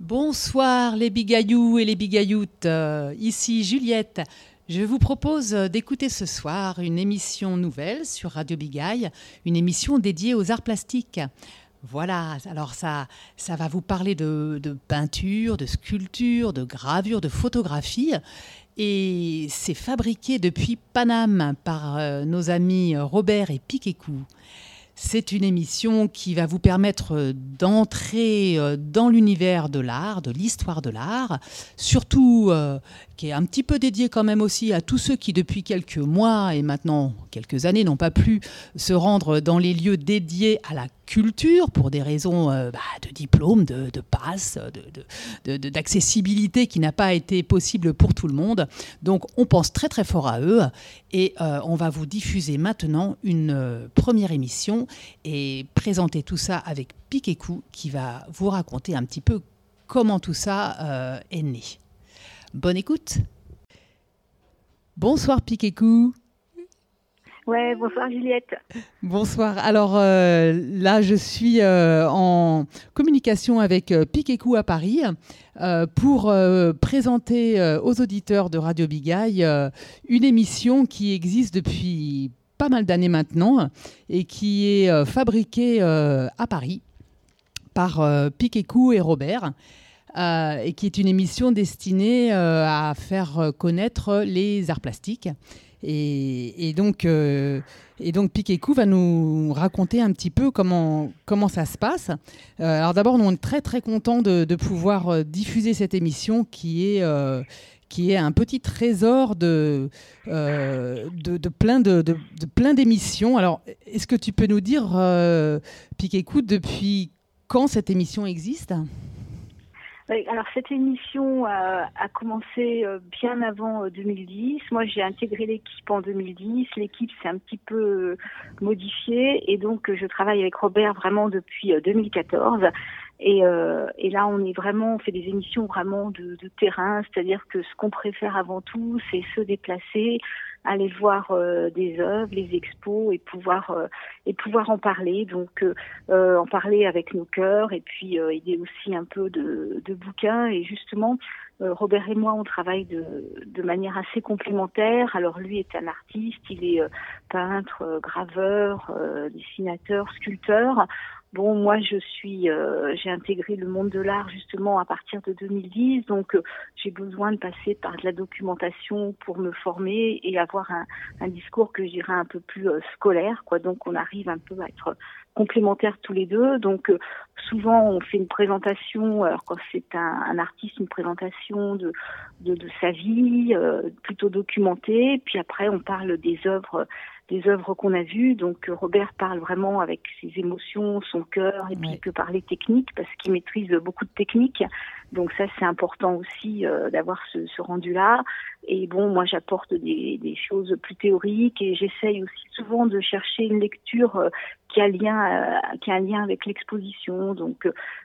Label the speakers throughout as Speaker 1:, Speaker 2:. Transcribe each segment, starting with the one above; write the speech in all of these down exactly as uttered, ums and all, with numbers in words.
Speaker 1: Bonsoir les bigayoux et les bigayoutes, euh, ici Juliette. Je vous propose d'écouter ce soir une émission nouvelle sur Radio Bigaye, une émission dédiée aux arts plastiques. Voilà, alors ça, ça va vous parler de, de peinture, de sculpture, de gravure, de photographie. Et c'est fabriqué depuis Paname par euh, nos amis Robert et Piquécou. C'est une émission qui va vous permettre d'entrer dans l'univers de l'art, de l'histoire de l'art, surtout euh, qui est un petit peu dédié quand même aussi à tous ceux qui depuis quelques mois et maintenant quelques années n'ont pas pu se rendre dans les lieux dédiés à la culture pour des raisons euh, bah, de diplôme, de, de passe, de, de, de, d'accessibilité qui n'a pas été possible pour tout le monde. Donc on pense très très fort à eux et euh, on va vous diffuser maintenant une euh, première émission et présenter tout ça avec Piquécou qui va vous raconter un petit peu comment tout ça euh, est né. Bonne écoute. Bonsoir Piquécou.
Speaker 2: Ouais, bonsoir Juliette.
Speaker 1: Bonsoir. Alors euh, là, je suis euh, en communication avec euh, Piquécou à Paris euh, pour euh, présenter euh, aux auditeurs de Radio Bigaye euh, une émission qui existe depuis pas mal d'années maintenant et qui est euh, fabriquée euh, à Paris par euh, Piquécou et Robert. Euh, et qui est une émission destinée euh, à faire connaître les arts plastiques. Et, et, donc, euh, et donc, Piquécou va nous raconter un petit peu comment, comment ça se passe. Euh, alors d'abord, nous, on est très, très contents de, de pouvoir euh, diffuser cette émission qui est... Euh, qui est un petit trésor de, euh, de, de, plein, de, de, de plein d'émissions. Alors, est-ce que tu peux nous dire, euh, Piquécou, depuis quand cette émission existe ?
Speaker 2: Alors cette émission a, a commencé bien avant deux mille dix. Moi j'ai intégré l'équipe en deux mille dix. L'équipe s'est un petit peu modifiée et donc je travaille avec Robert vraiment depuis deux mille quatorze. Et, euh, et là, on est vraiment, on fait des émissions vraiment de, de terrain, c'est-à-dire que ce qu'on préfère avant tout, c'est se déplacer, aller voir euh, des œuvres, les expos et pouvoir euh, et pouvoir en parler. Donc, euh, en parler avec nos cœurs et puis euh, aider aussi un peu de, de bouquins. Et justement, euh, Robert et moi, on travaille de, de manière assez complémentaire. Alors, lui est un artiste, il est euh, peintre, euh, graveur, euh, dessinateur, sculpteur. Bon, moi, je suis, euh, j'ai intégré le monde de l'art justement à partir de deux mille dix, donc euh, j'ai besoin de passer par de la documentation pour me former et avoir un, un discours que je dirais un peu plus euh, scolaire, quoi. Donc, on arrive un peu à être complémentaires tous les deux. Donc, euh, souvent, on fait une présentation. Alors, quand c'est un, un artiste, une présentation de de, de sa vie, euh, plutôt documentée. Puis après, on parle des œuvres. des œuvres qu'on a vues. Donc Robert parle vraiment avec ses émotions, son cœur, et puis il peut parler technique parce qu'il maîtrise beaucoup de techniques. Donc ça, c'est important aussi euh, d'avoir ce, ce rendu-là. Et bon, moi, j'apporte des, des choses plus théoriques et j'essaye aussi souvent de chercher une lecture euh, qui a lien, euh, qui a un lien avec l'exposition. Donc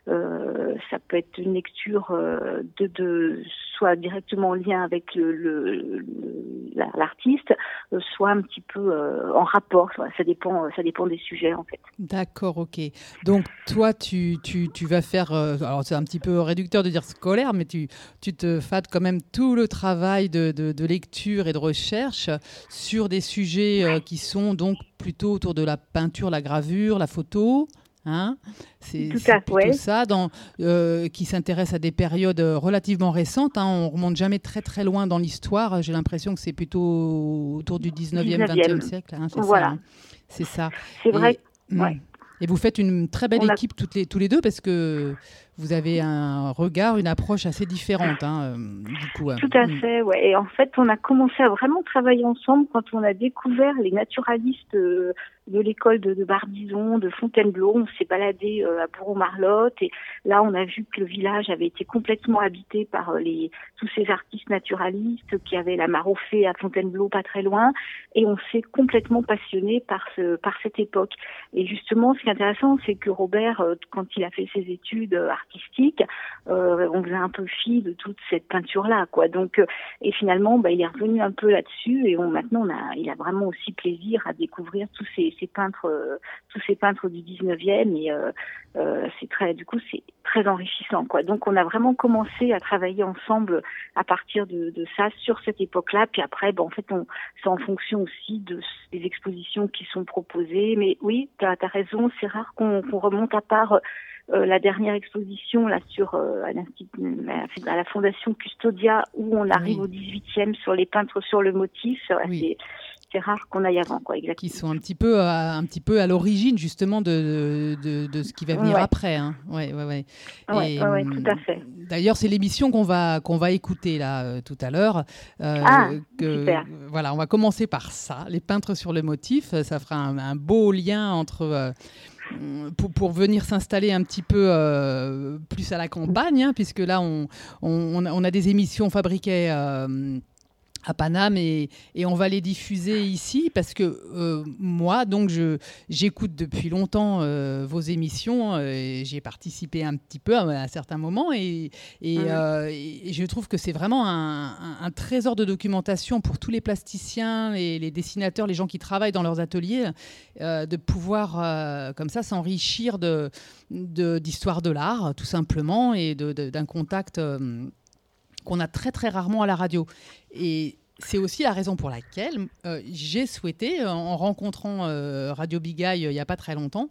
Speaker 2: euh, ça peut être une lecture euh, de, de soit directement en lien avec le, le, le l'artiste, euh, soit un petit peu euh, en rapport. Ça dépend, ça dépend des sujets en fait.
Speaker 1: D'accord, ok. Donc toi, tu tu tu vas faire. Euh, alors c'est un petit peu réducteur de dire scolaire, mais tu tu te fades quand même tout le travail de de, de lecture et de recherche sur des sujets euh, qui sont donc plutôt autour de la peinture, la gravure, la photo. Hein, c'est,
Speaker 2: Tout
Speaker 1: c'est
Speaker 2: à
Speaker 1: plutôt
Speaker 2: fait.
Speaker 1: ça, dans, euh, qui s'intéresse à des périodes relativement récentes. Hein, on remonte jamais très très loin dans l'histoire. J'ai l'impression que c'est plutôt autour du dix-neuvième, vingtième siècle. Hein, c'est
Speaker 2: voilà.
Speaker 1: ça. Hein, c'est ça.
Speaker 2: C'est vrai.
Speaker 1: Et,
Speaker 2: ouais.
Speaker 1: et vous faites une très belle
Speaker 2: on a...
Speaker 1: équipe toutes les, tous les deux parce que vous avez un regard, une approche assez différente. Hein, du coup,
Speaker 2: Tout à mmh. fait, ouais. Et en fait, on a commencé à vraiment travailler ensemble quand on a découvert les naturalistes euh, de l'école de, de Barbizon, de Fontainebleau. On s'est baladé euh, à Bourreau-Marlotte et là, on a vu que le village avait été complètement habité par euh, les tous ces artistes naturalistes qui avaient la Maroffée à Fontainebleau, pas très loin. Et on s'est complètement passionné par ce par cette époque. Et justement, ce qui est intéressant, c'est que Robert, euh, quand il a fait ses études euh, artistiques, euh, on faisait un peu fi de toute cette peinture-là, quoi. Donc, euh, et finalement, bah, il est revenu un peu là-dessus, et on, maintenant, on a, il a vraiment aussi plaisir à découvrir tous ces, ces peintres, euh, tous ces peintres du dix-neuvième, et euh, euh, c'est très, du coup, c'est très enrichissant, quoi. Donc, on a vraiment commencé à travailler ensemble à partir de, de ça sur cette époque-là. Puis après, bah, en fait, on, c'est en fonction aussi de des expositions qui sont proposées. Mais oui, t'as, t'as raison, c'est rare qu'on, qu'on remonte à part. Euh, la dernière exposition là sur euh, à, à la Fondation Custodia, où on arrive oui. au dix-huitième sur les peintres sur le motif. Oui. C'est, c'est rare qu'on aille avant, quoi. Exactement.
Speaker 1: Qui sont un petit peu à, un petit peu à l'origine justement de de, de ce qui va venir ouais. après. Hein. Ouais, ouais, ouais.
Speaker 2: Ouais, Et, ouais, tout à fait.
Speaker 1: D'ailleurs, c'est l'émission qu'on va qu'on va écouter là euh, tout à l'heure.
Speaker 2: Euh, ah,
Speaker 1: que,
Speaker 2: super.
Speaker 1: Voilà, on va commencer par ça, les peintres sur le motif. Ça fera un, un beau lien entre euh, Pour, pour venir s'installer un petit peu euh, plus à la campagne, hein, puisque là, on, on, on a des émissions fabriquées euh, à Paname et, et on va les diffuser ici parce que euh, moi, donc, je, j'écoute depuis longtemps euh, vos émissions euh, et j'ai participé un petit peu à, à certains moments et, et, mmh. euh, et je trouve que c'est vraiment un, un, un trésor de documentation pour tous les plasticiens, les, les dessinateurs, les gens qui travaillent dans leurs ateliers, euh, de pouvoir euh, comme ça s'enrichir de, de, d'histoire de l'art, tout simplement, et de, de, d'un contact euh, qu'on a très très rarement à la radio. Et c'est aussi la raison pour laquelle euh, j'ai souhaité, euh, en rencontrant euh, Radio Bigaille euh, il n'y a pas très longtemps,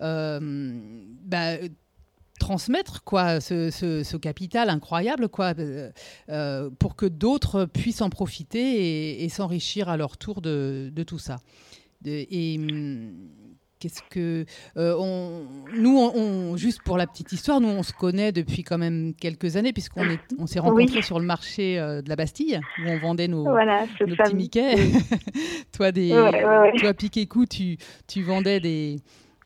Speaker 1: euh, bah, transmettre quoi, ce, ce, ce capital incroyable quoi, euh, euh, pour que d'autres puissent en profiter et, et s'enrichir à leur tour de, de tout ça. De, et... Qu'est-ce que euh, on, nous, on, on, juste pour la petite histoire, nous on se connaît depuis quand même quelques années puisqu'on est, on s'est rencontrés oui. sur le marché euh, de la Bastille où on vendait nos,
Speaker 2: voilà,
Speaker 1: nos petits Mickey. toi, des,
Speaker 2: ouais, ouais, ouais.
Speaker 1: toi, Piquet-Cou, tu, tu vendais des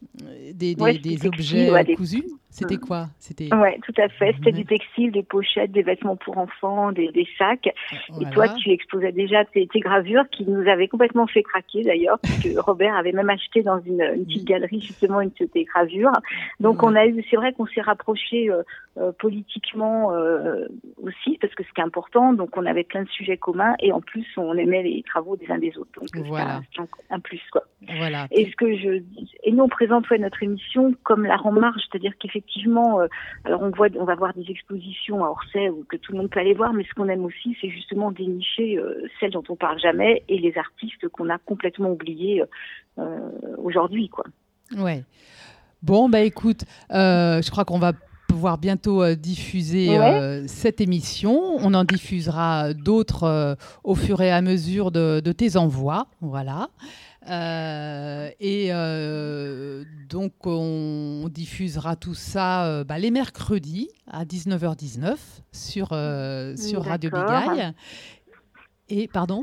Speaker 1: des, des,
Speaker 2: ouais,
Speaker 1: des
Speaker 2: textile,
Speaker 1: objets
Speaker 2: ouais, des...
Speaker 1: cousus. C'était quoi? C'était...
Speaker 2: Ouais, tout à fait. C'était ouais. du textile, des pochettes, des vêtements pour enfants, des, des sacs. Voilà. Et toi, tu exposais déjà tes, tes gravures qui nous avaient complètement fait craquer d'ailleurs, parce que Robert avait même acheté dans une, une petite galerie justement une de tes gravures. Donc ouais. on a eu, c'est vrai qu'on s'est rapprochés euh, euh, politiquement euh, aussi, parce que c'était important. Donc on avait plein de sujets communs et en plus on aimait les travaux des uns des autres. Donc
Speaker 1: voilà.
Speaker 2: c'était un, un plus quoi.
Speaker 1: Voilà.
Speaker 2: Et ce que je et nous on présente ouais, notre émission comme la rend marge, c'est-à-dire qu'effectivement Effectivement, euh, alors on voit, on va voir des expositions à Orsay ou que tout le monde peut aller voir, mais ce qu'on aime aussi, c'est justement dénicher euh, celles dont on parle jamais et les artistes qu'on a complètement oubliés euh, aujourd'hui, quoi.
Speaker 1: Ouais. Bon, bah écoute, euh, je crois qu'on va pouvoir bientôt euh, diffuser
Speaker 2: ouais.
Speaker 1: euh, cette émission. On en diffusera d'autres euh, au fur et à mesure de, de tes envois, voilà. Euh, et euh, donc on diffusera tout ça euh, bah, les mercredis à dix-neuf heures dix-neuf sur, euh, sur Radio Bigaille. Et pardon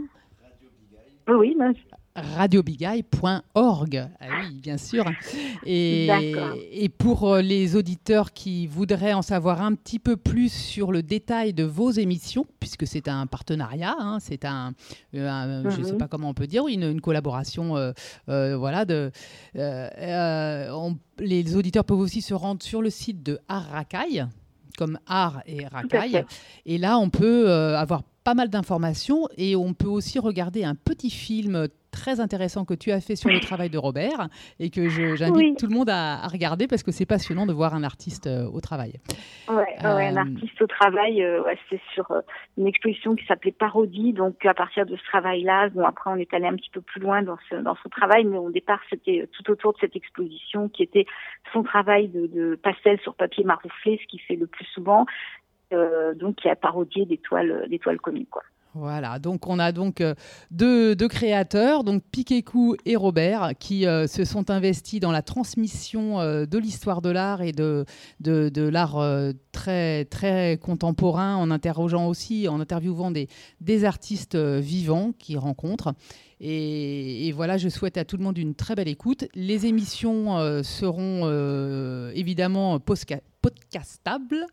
Speaker 2: Oui, non.
Speaker 1: radio bigaille point org. Ah oui, bien sûr. Et, et pour les auditeurs qui voudraient en savoir un petit peu plus sur le détail de vos émissions, puisque c'est un partenariat, hein, c'est un, un mm-hmm. je ne sais pas comment on peut dire, une, une collaboration, euh, euh, voilà. De, euh, euh, on, les auditeurs peuvent aussi se rendre sur le site de Art Racaille, comme Art et Racaille. Et là, on peut euh, avoir pas mal d'informations et on peut aussi regarder un petit film très intéressant que tu as fait sur le travail de Robert et que je, j'invite oui. tout le monde à, à regarder parce que c'est passionnant de voir un artiste euh, au travail.
Speaker 2: Ouais, euh, ouais, un artiste au travail, euh, ouais, c'est sur euh, une exposition qui s'appelait Parodie. Donc à partir de ce travail-là, bon après on est allé un petit peu plus loin dans ce dans son travail, mais au départ c'était tout autour de cette exposition qui était son travail de, de pastel sur papier marouflé, ce qu'il fait le plus souvent. Euh, donc qui a parodié des toiles, des toiles connues, quoi.
Speaker 1: Voilà, donc on a donc euh, deux, deux créateurs, donc Piquet-Cou et Robert, qui euh, se sont investis dans la transmission euh, de l'histoire de l'art et de, de, de l'art euh, très, très contemporain, en interrogeant aussi, en interviewant des, des artistes euh, vivants qu'ils rencontrent. Et, et voilà, je souhaite à tout le monde une très belle écoute. Les émissions euh, seront euh, évidemment posca- podcastables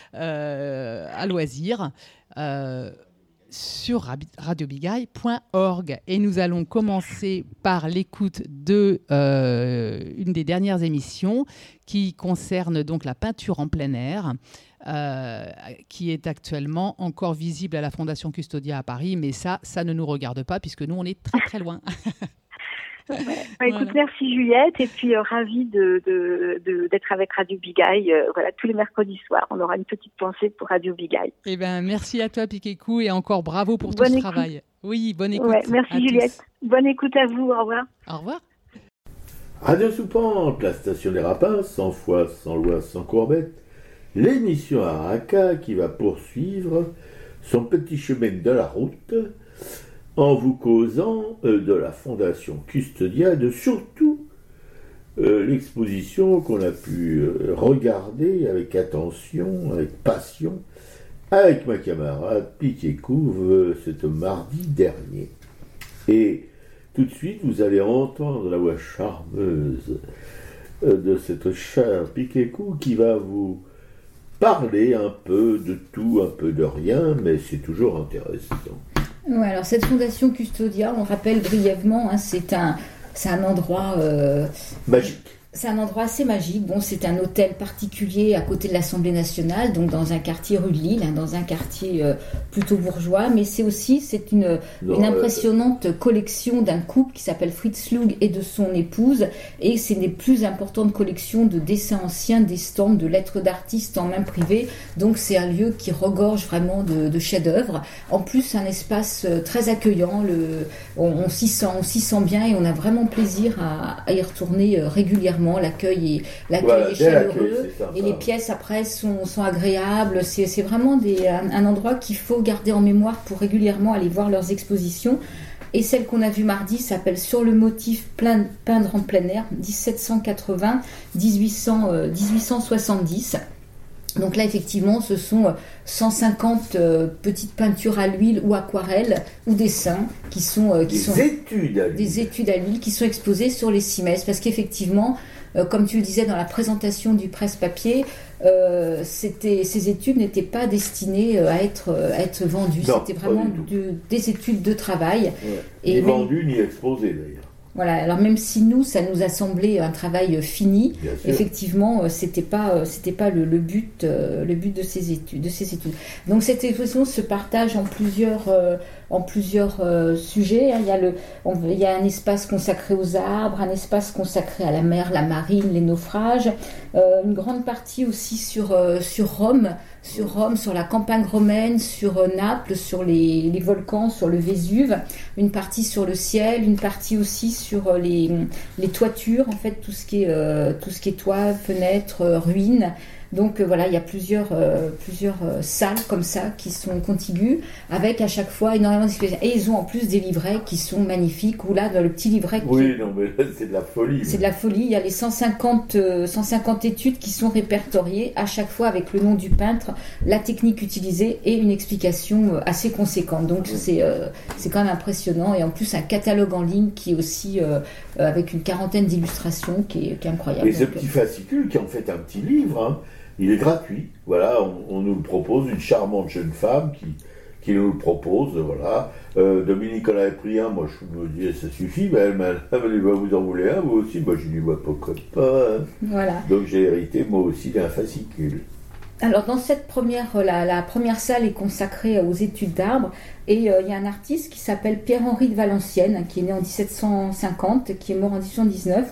Speaker 1: euh, à loisir. Euh, sur radio bigaille point org et nous allons commencer par l'écoute de euh, une des dernières émissions qui concerne donc la peinture en plein air euh, qui est actuellement encore visible à la Fondation Custodia à Paris, mais ça, ça ne nous regarde pas puisque nous, on est très très loin.
Speaker 2: Ouais. Bah, écoute, voilà. Merci Juliette, et puis euh, ravie de, de, de, d'être avec Radio Bigaille. Euh, voilà, tous les mercredis soirs, on aura une petite pensée pour Radio Bigaille.
Speaker 1: Eh ben, merci à toi Piquécou, et encore bravo pour
Speaker 2: bonne
Speaker 1: tout ce
Speaker 2: écoute.
Speaker 1: travail. Oui, bonne écoute.
Speaker 2: Ouais, merci
Speaker 1: à
Speaker 2: Juliette.
Speaker 1: Tous.
Speaker 2: Bonne écoute à vous. Au revoir.
Speaker 1: Au revoir.
Speaker 3: Radio Soupente, la station des Rapins, sans foi, sans loi, sans courbette. L'émission Araka qui va poursuivre son petit chemin de la route en vous causant euh, de la Fondation Custodia, de surtout euh, l'exposition qu'on a pu euh, regarder avec attention, avec passion, avec ma camarade Piquécou euh, ce mardi dernier. Et tout de suite, vous allez entendre la voix charmeuse euh, de cette chère Piquécou qui va vous parler un peu de tout, un peu de rien, mais c'est toujours intéressant.
Speaker 4: Ouais, alors cette Fondation Custodia, on rappelle brièvement, hein, c'est un, c'est un endroit euh,
Speaker 3: magique.
Speaker 4: C'est un endroit assez magique. Bon, c'est un hôtel particulier à côté de l'Assemblée nationale, donc dans un quartier rue de Lille, hein, dans un quartier euh, plutôt bourgeois. Mais c'est aussi c'est une, non, une impressionnante euh... collection d'un couple qui s'appelle Fritz Lug et de son épouse. Et c'est une des plus importantes collections de dessins anciens, d'estampes, de lettres d'artistes en main privée. Donc c'est un lieu qui regorge vraiment de, de chefs-d'œuvre. En plus, un espace très accueillant. Le, on, on s'y sent, on s'y sent bien et on a vraiment plaisir à, à y retourner euh, régulièrement. L'accueil est, l'accueil
Speaker 3: voilà,
Speaker 4: est chaleureux
Speaker 3: l'accueil,
Speaker 4: et les pièces après sont, sont agréables. C'est, c'est vraiment des, un, un endroit qu'il faut garder en mémoire pour régulièrement aller voir leurs expositions. Et celle qu'on a vue mardi s'appelle Sur le motif plein, peindre en plein air, dix-sept cent quatre-vingts à dix-huit cent soixante-dix. Donc là, effectivement, ce sont cent cinquante euh, petites peintures à l'huile ou aquarelles ou dessins qui sont, euh, qui
Speaker 3: des,
Speaker 4: sont
Speaker 3: études à
Speaker 4: des études à l'huile qui sont exposées sur les six messes. Parce qu'effectivement, euh, comme tu le disais dans la présentation du presse-papier, euh, c'était, ces études n'étaient pas destinées à être, à être vendues.
Speaker 3: Non,
Speaker 4: c'était vraiment de, des études de travail.
Speaker 3: Ouais.
Speaker 4: Et
Speaker 3: ni
Speaker 4: même,
Speaker 3: vendues ni exposées d'ailleurs.
Speaker 4: Voilà, alors même si nous, ça nous a semblé un travail fini, effectivement, c'était pas, c'était pas le, le but, le but de ces études, de ces études. Donc cette exposition se partage en plusieurs, en plusieurs sujets. Il y a le, on, il y a un espace consacré aux arbres, un espace consacré à la mer, la marine, les naufrages, euh, une grande partie aussi sur sur Rome. Sur Rome, sur la campagne romaine, sur Naples, sur les, les volcans, sur le Vésuve, une partie sur le ciel, une partie aussi sur les, les toitures, en fait, tout ce qui est, euh, tout ce qui est toit, fenêtres, euh, ruines. Donc euh, voilà, il y a plusieurs, euh, plusieurs euh, salles comme ça qui sont contiguës, avec à chaque fois énormément d'expositions. Et ils ont en plus des livrets qui sont magnifiques, où là, dans le petit livret...
Speaker 3: Oui,
Speaker 4: qui...
Speaker 3: non, mais là, c'est de la folie.
Speaker 4: C'est de la folie. Il y a les cent cinquante, euh, cent cinquante études qui sont répertoriées, à chaque fois avec le nom du peintre, la technique utilisée et une explication euh, assez conséquente. Donc oui. c'est, euh, c'est quand même impressionnant. Et en plus, un catalogue en ligne qui est aussi euh, euh, avec une quarantaine d'illustrations qui est, qui est incroyable.
Speaker 3: Et ce petit fascicule qui est en fait un petit livre, hein. Il est gratuit, voilà, on, on nous le propose, une charmante jeune femme qui, qui nous le propose, voilà. Euh, Dominique en avait pris un, moi je me disais ça suffit, mais elle m'a dit bah, vous en voulez un, vous aussi, moi je lui dis bah, pourquoi pas. Hein.
Speaker 4: Voilà.
Speaker 3: Donc j'ai hérité moi aussi d'un fascicule.
Speaker 4: Alors dans cette première, la, la première salle est consacrée aux études d'arbres et il euh, y a un artiste qui s'appelle Pierre-Henri de Valenciennes, qui est né en dix-sept cent cinquante, qui est mort en dix-huit cent dix-neuf,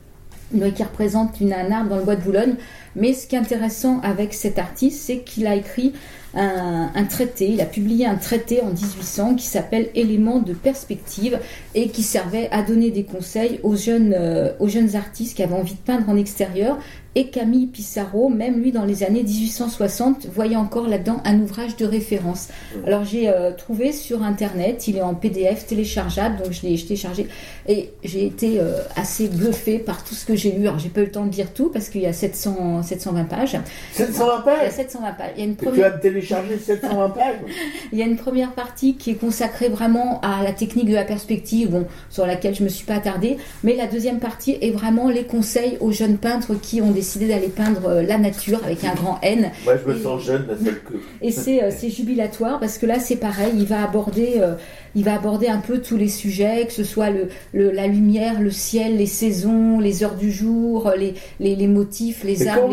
Speaker 4: qui représente une, un arbre dans le bois de Boulogne. Mais ce qui est intéressant avec cet artiste, c'est qu'il a écrit un, un traité, il a publié un traité en dix-huit cents qui s'appelle Éléments de perspective et qui servait à donner des conseils aux jeunes, euh, aux jeunes artistes qui avaient envie de peindre en extérieur. Et Camille Pissarro, même lui dans les années dix-huit cent soixante, voyait encore là-dedans un ouvrage de référence. Alors j'ai euh, trouvé sur internet, il est en P D F téléchargeable, donc je l'ai, je l'ai téléchargé et j'ai été euh, assez bluffée par tout ce que j'ai lu. Alors j'ai pas eu le temps de lire tout parce qu'il y a sept cents, sept cent vingt pages.
Speaker 3: sept cent vingt pages.
Speaker 4: Il y a sept cent vingt pages. Il y a une première...
Speaker 3: Tu vas me télécharger sept cent vingt pages.
Speaker 4: Il y a une première partie qui est consacrée vraiment à la technique de la perspective, bon, sur laquelle je me suis pas attardée, mais la deuxième partie est vraiment les conseils aux jeunes peintres qui ont décidé d'aller peindre la nature avec un grand N.
Speaker 3: Moi, je me
Speaker 4: et,
Speaker 3: sens jeune d'un seul coup.
Speaker 4: Et c'est, euh, c'est jubilatoire parce que là, c'est pareil, il va aborder, euh, il va aborder un peu tous les sujets, que ce soit le, le, la lumière, le ciel, les saisons, les heures du jour, les, les, les motifs, les
Speaker 3: mais
Speaker 4: arbres,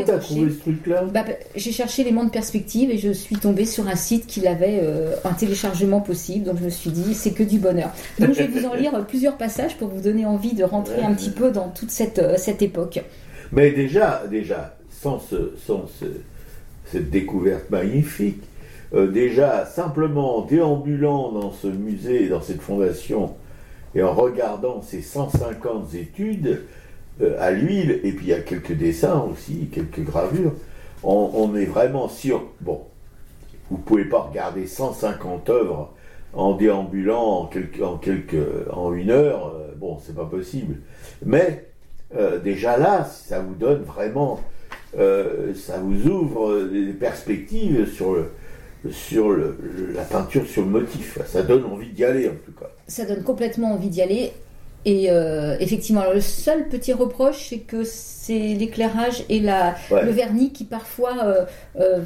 Speaker 3: Comment tu as trouvé ce truc-là?
Speaker 4: bah, J'ai cherché les mondes perspectives et je suis tombée sur un site qui avait euh, un téléchargement possible. Donc je me suis dit, c'est que du bonheur. Donc je vais vous en lire plusieurs passages pour vous donner envie de rentrer ouais. un petit peu dans toute cette, euh, cette époque.
Speaker 3: Mais déjà, déjà sans, ce, sans ce, cette découverte magnifique, euh, déjà simplement en déambulant dans ce musée, dans cette fondation, et en regardant ces cent cinquante études euh, à l'huile, et puis il y a quelques dessins aussi, quelques gravures, on, on est vraiment sur... Bon, vous ne pouvez pas regarder cent cinquante œuvres en déambulant en, quelques, en, quelques, en une heure, euh, bon, c'est pas possible. Mais euh, déjà là, ça vous donne vraiment... Euh, ça vous ouvre des perspectives sur le... sur le, la peinture, sur le motif. Ça donne envie d'y aller, en tout cas.
Speaker 4: Ça donne complètement envie d'y aller. Et euh, effectivement, alors le seul petit reproche, c'est que c'est l'éclairage et la, ouais. le vernis qui parfois euh, euh,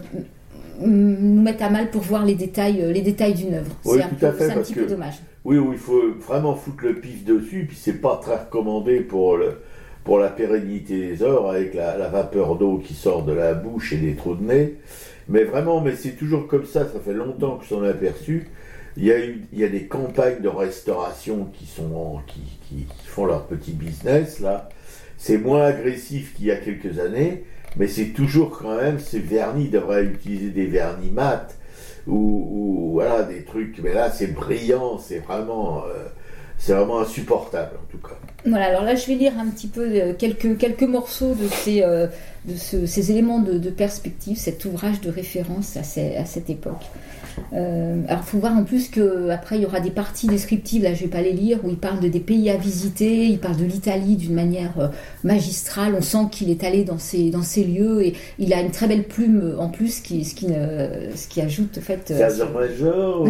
Speaker 4: nous mettent à mal pour voir les détails, les détails d'une œuvre.
Speaker 3: Oui,
Speaker 4: c'est un, peu, c'est un petit que, peu dommage.
Speaker 3: Oui, oui, il faut vraiment foutre le pif dessus, puis c'est pas très recommandé pour le... pour la pérennité des œuvres, avec la, la vapeur d'eau qui sort de la bouche et des trous de nez. Mais vraiment, mais c'est toujours comme ça, ça fait longtemps que je s'en ai aperçu. Il y a eu, il y a des campagnes de restauration qui sont en, qui, qui, qui font leur petit business, là. C'est moins agressif qu'il y a quelques années, mais c'est toujours quand même, ces vernis devraient utiliser des vernis mat, ou, ou voilà, des trucs, mais là c'est brillant, c'est vraiment... Euh, c'est vraiment insupportable, en tout cas.
Speaker 4: Voilà, alors là, je vais lire un petit peu euh, quelques, quelques morceaux de ces, euh, de ce, ces éléments de, de perspective, cet ouvrage de référence à, ces, à cette époque. Euh, alors, il faut voir en plus qu'après, il y aura des parties descriptives, là, je ne vais pas les lire, où il parle de des pays à visiter, il parle de l'Italie d'une manière euh, magistrale. On sent qu'il est allé dans ces, dans ces lieux et il a une très belle plume en plus, qui, ce, qui, euh, ce qui ajoute, en fait...
Speaker 3: Euh, major,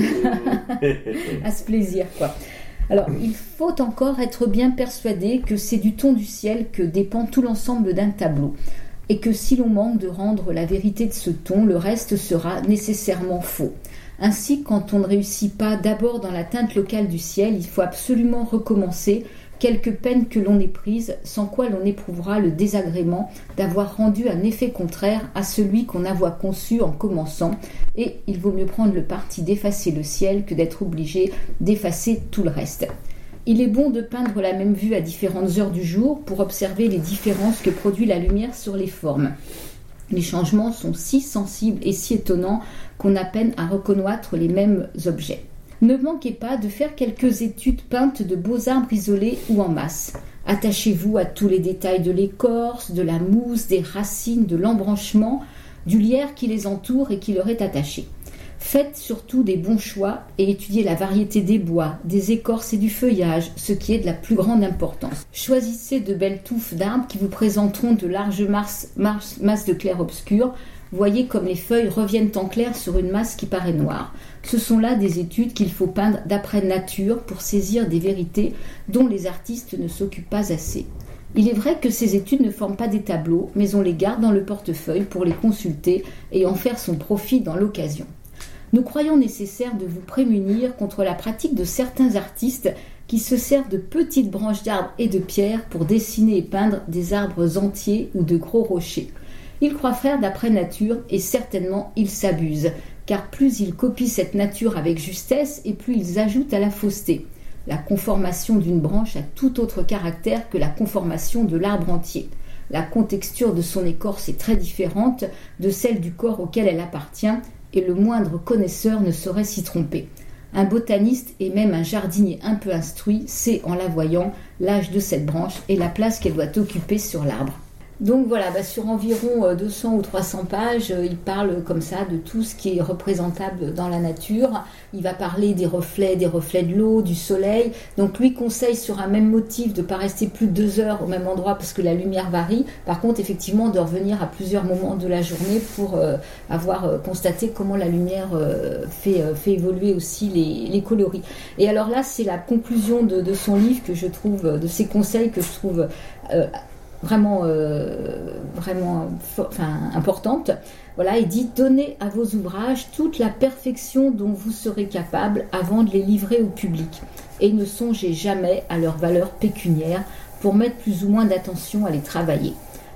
Speaker 4: à ce plaisir, quoi. Alors, il faut encore être bien persuadé que c'est du ton du ciel que dépend tout l'ensemble d'un tableau, et que si l'on manque de rendre la vérité de ce ton, le reste sera nécessairement faux. Ainsi, quand on ne réussit pas d'abord dans la teinte locale du ciel, il faut absolument recommencer, quelque peine que l'on ait prise, sans quoi l'on éprouvera le désagrément d'avoir rendu un effet contraire à celui qu'on avait conçu en commençant, et il vaut mieux prendre le parti d'effacer le ciel que d'être obligé d'effacer tout le reste. Il est bon de peindre la même vue à différentes heures du jour pour observer les différences que produit la lumière sur les formes. Les changements sont si sensibles et si étonnants qu'on a peine à reconnaître les mêmes objets. Ne manquez pas de faire quelques études peintes de beaux arbres isolés ou en masse. Attachez-vous à tous les détails de l'écorce, de la mousse, des racines, de l'embranchement, du lierre qui les entoure et qui leur est attaché. Faites surtout des bons choix et étudiez la variété des bois, des écorces et du feuillage, ce qui est de la plus grande importance. Choisissez de belles touffes d'arbres qui vous présenteront de larges masses, masses, masses de clair-obscur. Voyez comme les feuilles reviennent en clair sur une masse qui paraît noire. Ce sont là des études qu'il faut peindre d'après nature pour saisir des vérités dont les artistes ne s'occupent pas assez. Il est vrai que ces études ne forment pas des tableaux, mais on les garde dans le portefeuille pour les consulter et en faire son profit dans l'occasion. Nous croyons nécessaire de vous prémunir contre la pratique de certains artistes qui se servent de petites branches d'arbres et de pierres pour dessiner et peindre des arbres entiers ou de gros rochers. Ils croient faire d'après nature et certainement ils s'abusent, car plus ils copient cette nature avec justesse et plus ils ajoutent à la fausseté. La conformation d'une branche a tout autre caractère que la conformation de l'arbre entier. La contexture de son écorce est très différente de celle du corps auquel elle appartient et le moindre connaisseur ne saurait s'y tromper. Un botaniste et même un jardinier un peu instruit sait en la voyant l'âge de cette branche et la place qu'elle doit occuper sur l'arbre. Donc voilà, bah sur environ deux cents ou trois cents pages, il parle comme ça de tout ce qui est représentable dans la nature. Il va parler des reflets, des reflets de l'eau, du soleil. Donc lui conseille sur un même motif de ne pas rester plus de deux heures au même endroit parce que la lumière varie. Par contre, effectivement, de revenir à plusieurs moments de la journée pour euh, avoir euh, constaté comment la lumière euh, fait, euh, fait évoluer aussi les, les coloris. Et alors là, c'est la conclusion de, de son livre que je trouve, de ses conseils que je trouve... Euh, vraiment, euh, vraiment enfin, importante. Voilà, il dit « Donnez à vos ouvrages toute la perfection dont vous serez capable avant de les livrer au public et ne songez jamais à leur valeur pécuniaire pour mettre plus ou moins d'attention à les travailler.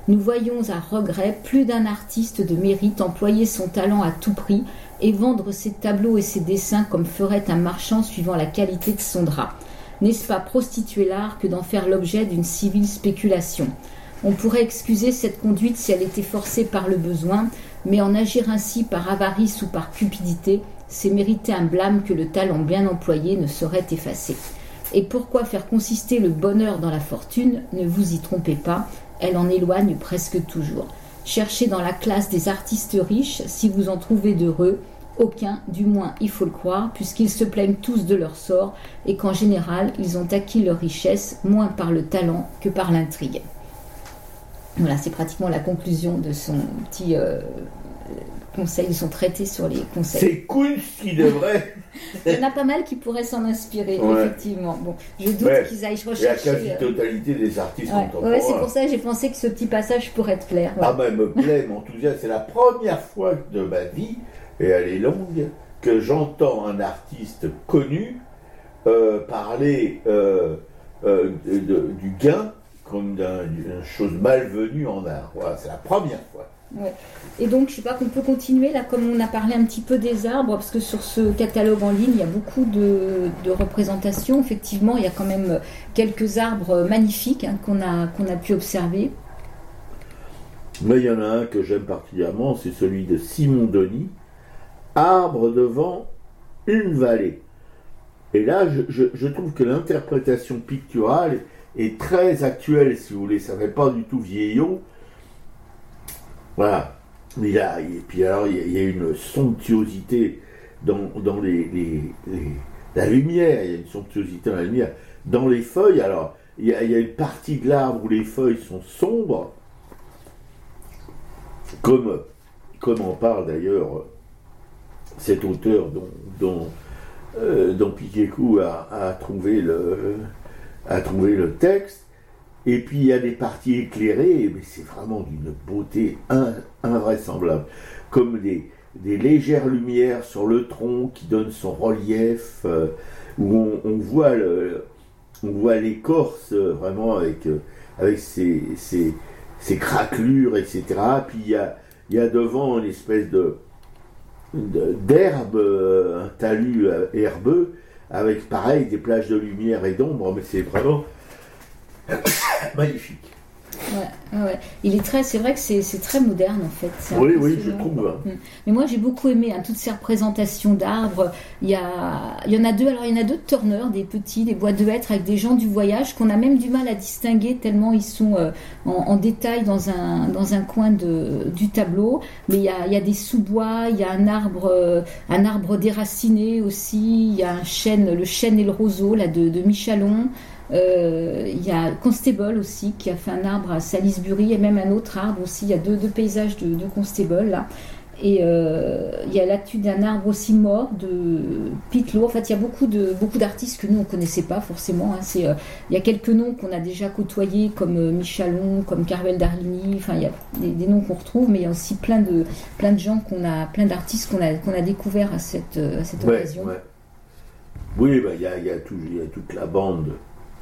Speaker 4: Nous voyons à regret plus d'un artiste de mérite employer son talent à tout prix et vendre ses tableaux et ses dessins comme ferait un marchand suivant la qualité de son drap. N'est-ce pas prostituer l'art que d'en faire l'objet d'une civile spéculation ? On pourrait excuser cette conduite si elle était forcée par le besoin, mais en agir ainsi par avarice ou par cupidité, c'est mériter un blâme que le talent bien employé ne saurait effacer. Et pourquoi faire consister le bonheur dans la fortune ? Ne vous y trompez pas, elle en éloigne presque toujours. Cherchez dans la classe des artistes riches, si vous en trouvez d'heureux, aucun, du moins il faut le croire, puisqu'ils se plaignent tous de leur sort et qu'en général, ils ont acquis leur richesse moins par le talent que par l'intrigue. Voilà, c'est pratiquement la conclusion de son petit euh, conseil, de son traité sur les conseils.
Speaker 3: C'est Kunst qui devrait...
Speaker 4: Il y en a pas mal qui pourraient s'en inspirer, ouais. Effectivement. Bon, je doute ouais. qu'ils aillent rechercher...
Speaker 3: La quasi-totalité des artistes
Speaker 4: ouais.
Speaker 3: contemporains.
Speaker 4: Ouais, c'est pour ça que j'ai pensé que ce petit passage pourrait te plaire. Ouais.
Speaker 3: Ah ben, me plaît, m'enthousiasme. C'est la première fois de ma vie, et elle est longue, que j'entends un artiste connu euh, parler euh, euh, de, de, du gain comme d'un, d'une chose malvenue en art. Voilà, c'est la première fois.
Speaker 4: Ouais. Et donc, je sais pas, qu'on peut continuer, là, comme on a parlé un petit peu des arbres, parce que sur ce catalogue en ligne, il y a beaucoup de, de représentations. Effectivement, il y a quand même quelques arbres magnifiques hein, qu'on a, qu'on a pu observer.
Speaker 3: Mais il y en a un que j'aime particulièrement, c'est celui de Simon Denis, Arbre devant une vallée. Et là, je, je, je trouve que l'interprétation picturale est très actuelle, si vous voulez, ça ne fait pas du tout vieillot. Voilà. Il y a, et puis alors, il y a une somptuosité dans, dans les, les, les, la lumière, il y a une somptuosité dans la lumière. Dans les feuilles, alors, il y a, il y a une partie de l'arbre où les feuilles sont sombres, comme, comme en parle d'ailleurs cet auteur dont, dont, euh, dont Piquécourt a, a, trouvé le, a trouvé le texte. Et puis il y a des parties éclairées, mais c'est vraiment d'une beauté in, invraisemblable, comme des, des légères lumières sur le tronc qui donnent son relief, euh, où on, on voit le, on voit l'écorce euh, vraiment avec, euh, avec ses, ses, ses craquelures, et cetera. Puis il y a, il y a devant une espèce de, de d'herbe, euh, un talus euh, herbeux, avec pareil des plages de lumière et d'ombre, mais c'est vraiment magnifique.
Speaker 4: Ouais, ouais. Il est très, c'est vrai que c'est, c'est très moderne en fait. C'est
Speaker 3: oui, oui, je trouve.
Speaker 4: Mais moi j'ai beaucoup aimé hein, toutes ces représentations d'arbres. Il y a, il y en a deux. Alors il y en a deux de Turner, des petits, des bois de hêtre avec des gens du voyage qu'on a même du mal à distinguer tellement ils sont euh, en, en détail dans un dans un coin de du tableau. Mais il y a, il y a des sous-bois, il y a un arbre, euh, un arbre déraciné aussi. Il y a un chêne, le chêne et le roseau là de, de Michalon. Il euh, y a Constable aussi qui a fait un arbre à Salisbury et même un autre arbre aussi. Il y a deux, deux paysages de, de Constable là. Et euh, il y a l'étude d'un arbre aussi mort de Pitlow. En fait, il y a beaucoup, de, beaucoup d'artistes que nous on ne connaissait pas forcément. Hein. C'est, euh, il y a quelques noms qu'on a déjà côtoyés comme euh, Michalon, comme Carvel Darlini. Enfin, il y a des, des noms qu'on retrouve, mais il y a aussi plein de, plein de gens qu'on a, plein d'artistes qu'on a, qu'on a découverts à cette, à cette
Speaker 3: ouais,
Speaker 4: occasion.
Speaker 3: Ouais. Oui, bah, il y a, il y a tout, il y a toute la bande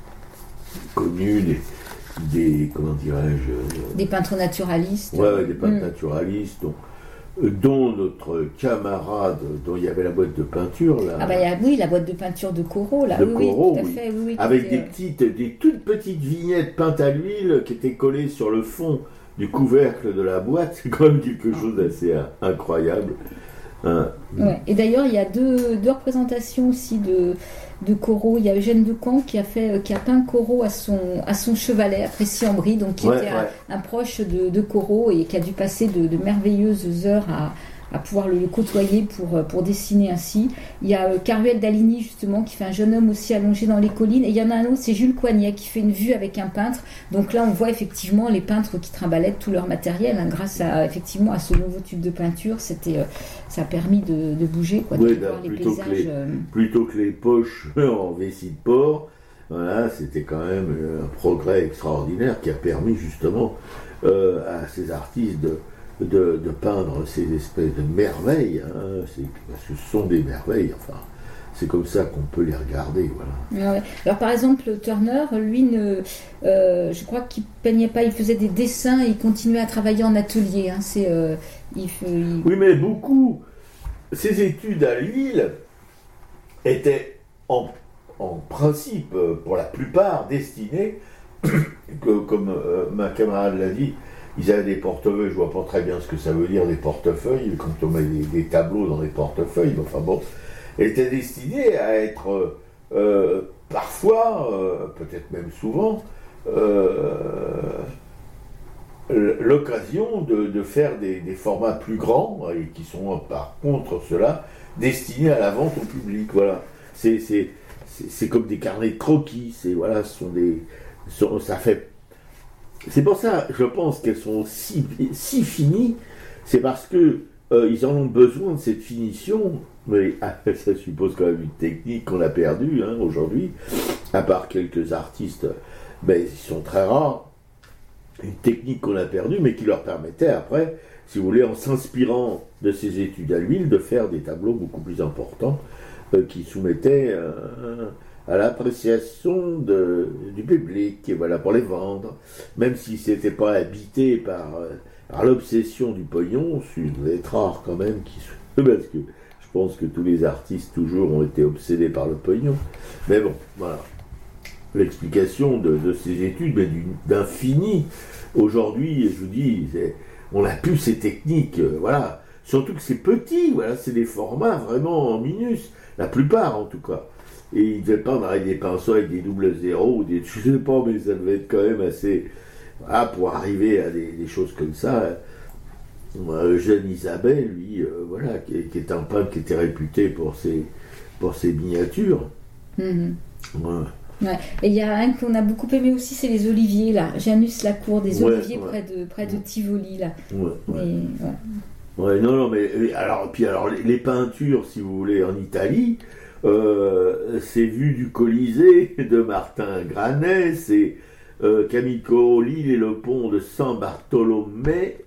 Speaker 3: connus, des, des comment dirais-je euh,
Speaker 4: des peintres naturalistes.
Speaker 3: Ouais, ouais des peintres
Speaker 4: mmh.
Speaker 3: naturalistes, dont, euh, dont notre camarade, dont il y avait la boîte de peinture là.
Speaker 4: Ah bah y a, oui, la boîte de peinture de Corot là.
Speaker 3: De
Speaker 4: oui,
Speaker 3: Corot,
Speaker 4: oui, tout à
Speaker 3: oui.
Speaker 4: fait, oui, oui,
Speaker 3: avec
Speaker 4: était,
Speaker 3: des petites, des toutes petites vignettes peintes à l'huile qui étaient collées sur le fond du couvercle de la boîte. C'est quand même quelque chose d'assez euh, incroyable. Hein.
Speaker 4: Ouais. Et d'ailleurs, il y a deux, deux représentations aussi de, de Corot. Il y a Eugène Decamps qui a, fait, qui a peint Corot à son, à son chevalet, à Précy-en-Brie, donc qui
Speaker 3: ouais,
Speaker 4: était
Speaker 3: ouais.
Speaker 4: un, un proche de, de Corot et qui a dû passer de, de merveilleuses heures à, à pouvoir le, le côtoyer pour, pour dessiner ainsi. Il y a euh, Caruel Daligny, justement, qui fait un jeune homme aussi allongé dans les collines. Et il y en a un autre, c'est Jules Coignet, qui fait une vue avec un peintre. Donc là, on voit effectivement les peintres qui trimbalaient tout leur matériel. Hein, grâce à, effectivement, à ce nouveau tube de peinture, c'était, euh, ça a permis de, de bouger, quoi, de
Speaker 3: oui,
Speaker 4: voir les
Speaker 3: plutôt,
Speaker 4: paysages.
Speaker 3: Que les,
Speaker 4: euh...
Speaker 3: plutôt que les poches en vessie de porc, voilà, c'était quand même un progrès extraordinaire qui a permis justement euh, à ces artistes de De, de peindre ces espèces de merveilles, hein, c'est, parce que ce sont des merveilles, enfin, c'est comme ça qu'on peut les regarder. Voilà.
Speaker 4: Ouais. Alors par exemple, Turner, lui, ne, euh, je crois qu'il peignait pas, il faisait des dessins et il continuait à travailler en atelier. Hein. C'est, euh, il, il...
Speaker 3: Oui, mais beaucoup, ses études à Lille étaient en, en principe, pour la plupart, destinées, que, comme euh, ma camarade l'a dit, ils avaient des portefeuilles, je vois pas très bien ce que ça veut dire, des portefeuilles, quand on met des, des tableaux dans des portefeuilles, enfin bon, étaient destinés à être euh, parfois, euh, peut-être même souvent, euh, l'occasion de, de faire des, des formats plus grands, et qui sont par contre ceux-là, destinés à la vente au public. Voilà. C'est, c'est, c'est, c'est comme des carnets de croquis, c'est, voilà, ce sont des, sont, ça fait... C'est pour ça, je pense qu'elles sont si, si finies, c'est parce que euh, ils en ont besoin de cette finition, mais ah, ça suppose quand même une technique qu'on a perdue hein, aujourd'hui, à part quelques artistes, mais ils sont très rares, une technique qu'on a perdue, mais qui leur permettait après, si vous voulez, en s'inspirant de ces études à l'huile, de faire des tableaux beaucoup plus importants, euh, qui soumettaient euh, à l'appréciation de, du public, et voilà, pour les vendre, même si c'était pas habité par, euh, par l'obsession du pognon, c'est être rare quand même, qui, parce que je pense que tous les artistes toujours ont été obsédés par le pognon, mais bon, voilà. L'explication de, de ces études, mais d'infini. Aujourd'hui, je vous dis, on n'a plus ces techniques, euh, voilà. Surtout que c'est petit, voilà, c'est des formats vraiment minus, la plupart en tout cas. Et ils devaient peindre avec des pinceaux, avec des doubles zéros, ou des, je sais pas, mais ça devait être quand même assez, ah, pour arriver à des, des choses comme ça. Euh, Eugène Isabelle, lui, euh, voilà, qui, qui est un peintre qui était réputé pour ses, pour ses miniatures.
Speaker 4: Mm-hmm.
Speaker 3: Ouais.
Speaker 4: Ouais. Et il y a un qu'on a beaucoup aimé aussi, c'est les oliviers, là. Janus Lacour, des
Speaker 3: ouais,
Speaker 4: oliviers
Speaker 3: ouais.
Speaker 4: près de, près de Tivoli, là.
Speaker 3: Ouais, ouais.
Speaker 4: Et, ouais.
Speaker 3: Ouais, non, non, mais alors, puis alors les, les peintures, si vous voulez, en Italie, euh, c'est Vue du Colisée de Martin Granet, c'est euh, Camille l'île et le pont de San Bartolomé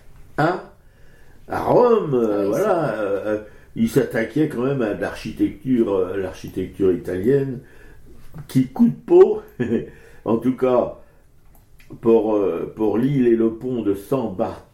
Speaker 3: à, à Rome, euh, ah oui, voilà. Euh, il s'attaquait quand même à l'architecture, euh, l'architecture italienne, qui coup de peau, en tout cas pour, euh, pour l'île et le pont de San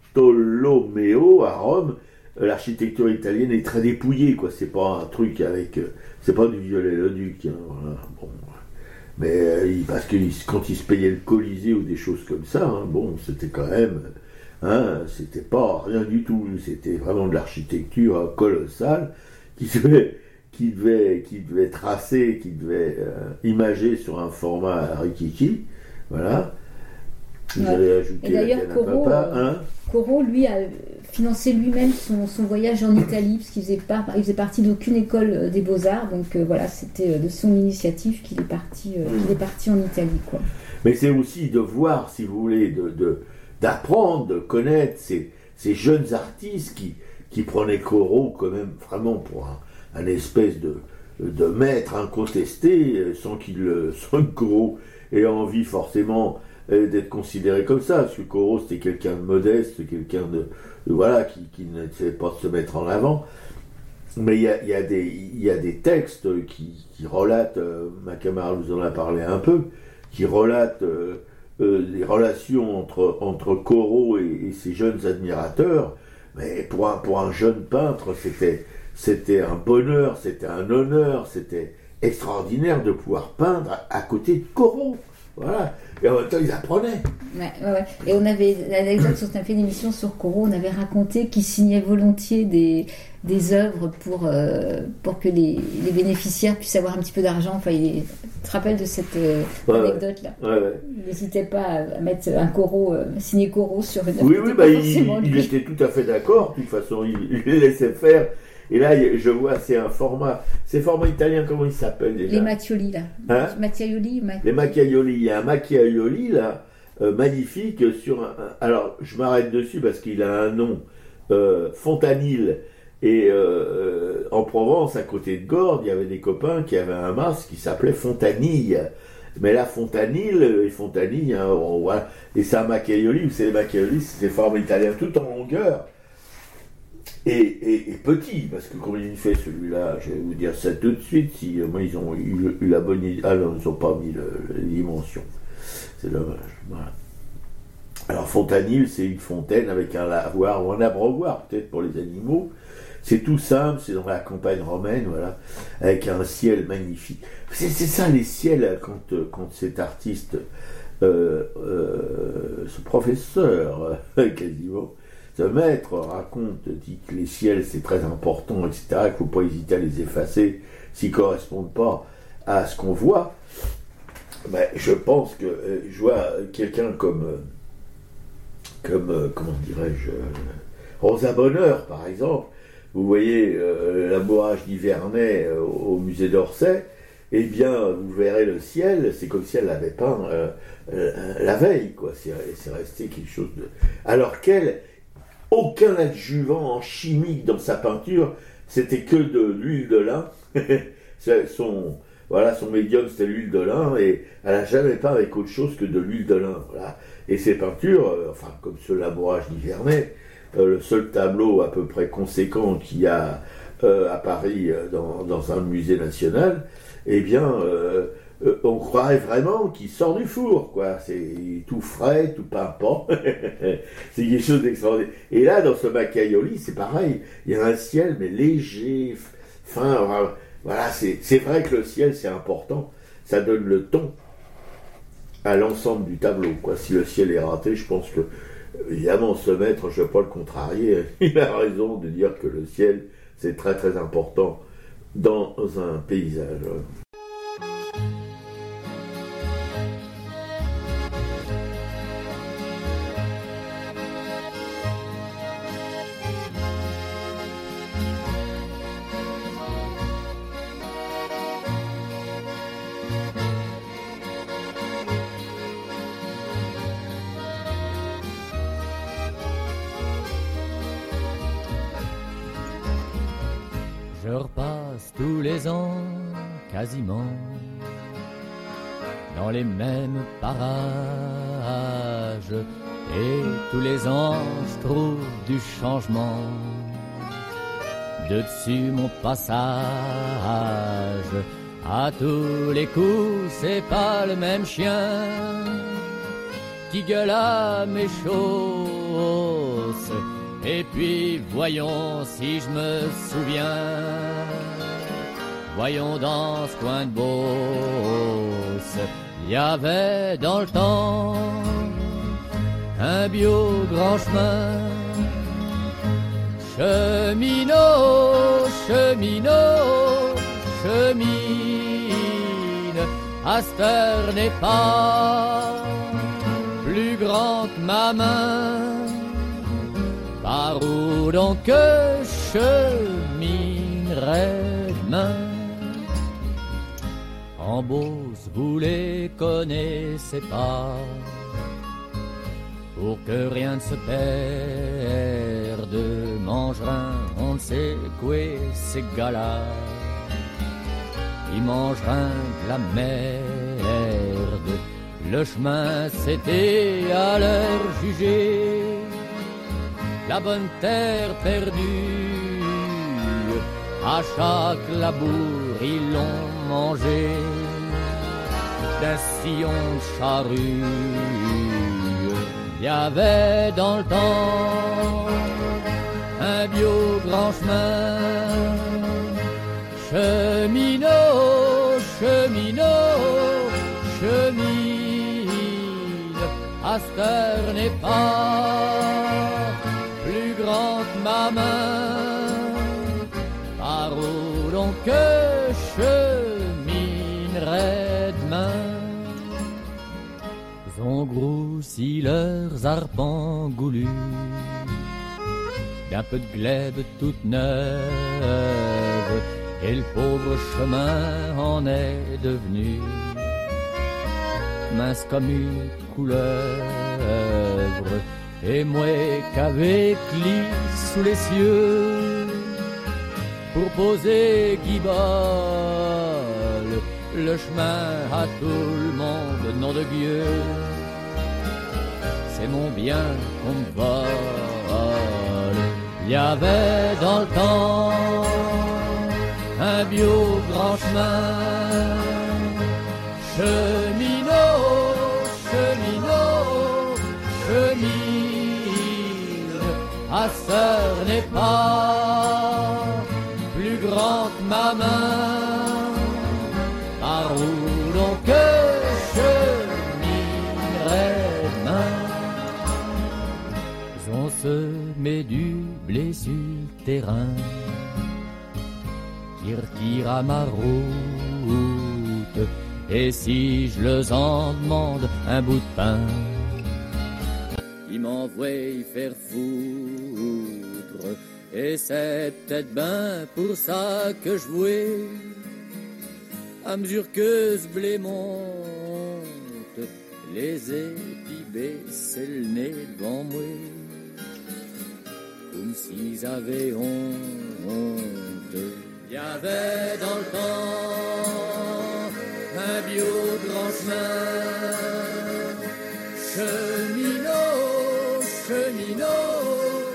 Speaker 3: Bartolomeo à Rome, euh, l'architecture italienne est très dépouillée, quoi. C'est pas un truc avec, euh, c'est pas du Viollet-le-Duc, hein, voilà. Bon, mais euh, parce que quand ils se payaient le Colisée ou des choses comme ça, hein, bon, c'était quand même, hein, c'était pas rien du tout, c'était vraiment de l'architecture euh, colossale qui se qui devait, qui devait tracer, qui devait euh, imager sur un format Rikiki, voilà. Vous
Speaker 4: ouais.
Speaker 3: avez ajouté
Speaker 4: et d'ailleurs, Corot,
Speaker 3: Papa, hein
Speaker 4: Corot, lui, a financé lui-même son, son voyage en Italie, parce qu'il faisait, pas, il faisait partie d'aucune école des Beaux-Arts, donc euh, voilà, c'était de son initiative qu'il est parti, euh, qu'il est parti en Italie, quoi.
Speaker 3: Mais c'est aussi de voir, si vous voulez, de, de, d'apprendre, de connaître ces, ces jeunes artistes qui, qui prenaient Corot quand même vraiment pour un un espèce de, de maître incontesté, sans qu'il sans que Corot ait envie forcément d'être considéré comme ça, parce que Corot c'était quelqu'un de modeste, quelqu'un de, de voilà, qui, qui ne savait pas se mettre en avant. Mais il y a, y, a y a des textes qui, qui relatent, euh, ma camarade vous en a parlé un peu, qui relatent euh, euh, les relations entre, entre Corot et, et ses jeunes admirateurs. Mais pour un, pour un jeune peintre, c'était C'était un bonheur, c'était un honneur, c'était extraordinaire de pouvoir peindre à, à côté de Corot. Voilà. Et en même temps, ils apprenaient.
Speaker 4: Ouais, ouais, ouais. Et on avait, l'anecdote, quand on a fait une émission sur Corot, on avait raconté qu'il signait volontiers des, des œuvres pour, euh, pour que les, les bénéficiaires puissent avoir un petit peu d'argent. Enfin, il, tu te rappelles de cette euh,
Speaker 3: ouais,
Speaker 4: anecdote-là?
Speaker 3: Ouais, ouais.
Speaker 4: Il n'hésitait pas à mettre un Corot, euh, signer Corot sur une œuvre.
Speaker 3: Oui, oui, bah, il, il était tout à fait d'accord. De toute façon, il, il les laissait faire. Et là, je vois, c'est un format, c'est un format italien, comment il s'appelle déjà?
Speaker 4: Les Macchiaioli, là.
Speaker 3: Hein?
Speaker 4: Macchiaioli, Mac...
Speaker 3: Les Macchiaioli. Il y a un Macchiaioli, là, euh, magnifique, sur un, alors, je m'arrête dessus parce qu'il a un nom, euh, Fontanille. Et euh, en Provence, à côté de Gordes, il y avait des copains qui avaient un masque qui s'appelait Fontanille. Mais là, Fontanille et Fontanille, hein, on, voilà. Et c'est un Macchiaioli, vous savez, les Macchiaioli, c'est des formes italiennes tout en longueur. et, et, et petit, parce que comme il fait celui-là, je vais vous dire ça tout de suite, si moi ils ont eu, eu la bonne idée, ah non, ils n'ont pas mis le, les dimensions, c'est dommage, voilà. Alors Fontanil, c'est une fontaine avec un lavoir ou un abreuvoir peut-être pour les animaux. C'est tout simple, c'est dans la campagne romaine, voilà, avec un ciel magnifique. C'est, c'est ça les ciels quand, quand cet artiste, euh, euh, ce professeur euh, quasiment, ce maître raconte, dit que les ciels c'est très important, et cetera. Qu'il ne faut pas hésiter à les effacer s'ils ne correspondent pas à ce qu'on voit. Ben, je pense que euh, je vois quelqu'un comme euh, comme, euh, comment dirais-je, euh, Rosa Bonheur, par exemple. Vous voyez euh, l'amourage d'Ivernay euh, au musée d'Orsay, eh bien, vous verrez le ciel, c'est comme si elle l'avait peint euh, euh, la veille, quoi. C'est, c'est resté quelque chose de... Alors qu'elle, aucun adjuvant en chimique dans sa peinture, c'était que de l'huile de lin. son... Voilà, son médium, c'était l'huile de lin, et elle n'a jamais peint avec autre chose que de l'huile de lin. Voilà. Et ses peintures, euh, enfin, comme ce labourage d'Ivernay, euh, le seul tableau à peu près conséquent qu'il y a euh, à Paris, euh, dans, dans un musée national, eh bien, euh, euh, on croirait vraiment qu'il sort du four, quoi. C'est tout frais, tout pimpant. C'est quelque chose d'extraordinaire. Et là, dans ce Macaioli, c'est pareil. Il y a un ciel, mais léger, fin... Voilà, c'est, c'est vrai que le ciel, c'est important. Ça donne le ton à l'ensemble du tableau, quoi. Si le ciel est raté, je pense que, évidemment, ce maître, je ne vais pas le contrarier, il a raison de dire que le ciel, c'est très très important dans un paysage.
Speaker 5: Je repasse tous les ans, quasiment, dans les mêmes parages. Et tous les ans, je trouve du changement. De dessus mon passage, à tous les coups, c'est pas le même chien qui gueule à mes chausses. Et puis voyons si je me souviens, voyons dans ce coin de Beauce, il y avait dans le temps un bio grand chemin. Cheminot, cheminot, chemine, à cette heure n'est pas plus grand que ma main. Par où donc je cheminerai demain? En Beauce, vous les connaissez pas, pour que rien ne se perde. Mangerin, on ne sait quoi ces gars-là, ils mangeront de la merde. Le chemin c'était à leur juger la bonne terre perdue. À chaque labour ils l'ont mangé d'un sillon de charrue. Il y avait dans le temps un bio grand chemin. Cheminot, cheminot, chemine, à cette heure n'est pas plus grand que ma main. Par où donc que cheminerai demain? Ils ont grossi leurs arpents goulus d'un peu de glèbe toute neuve, et le pauvre chemin en est devenu mince comme une couleuvre. Et moi qu'avec lit sous les cieux, pour poser guibole, le chemin à tout le monde, nom de Dieu, c'est mon bien qu'on me vole. Il y avait dans le temps un bio grand chemin, cheminot, cheminot, chemine, à sœur n'est pas plus grand que ma main, par où donc je cheminerai demain. On se met du blé sur le terrain qui retire à ma route, et si je leur en demande un bout de pain, ils m'envoient y faire foutre, et c'est peut-être ben pour ça que je vouais, à mesure que ce blé monte, les épis baissent le nez devant moi, comme s'ils avaient honte. Il y avait dans le temps un bio grand chemin, cheminot, cheminot,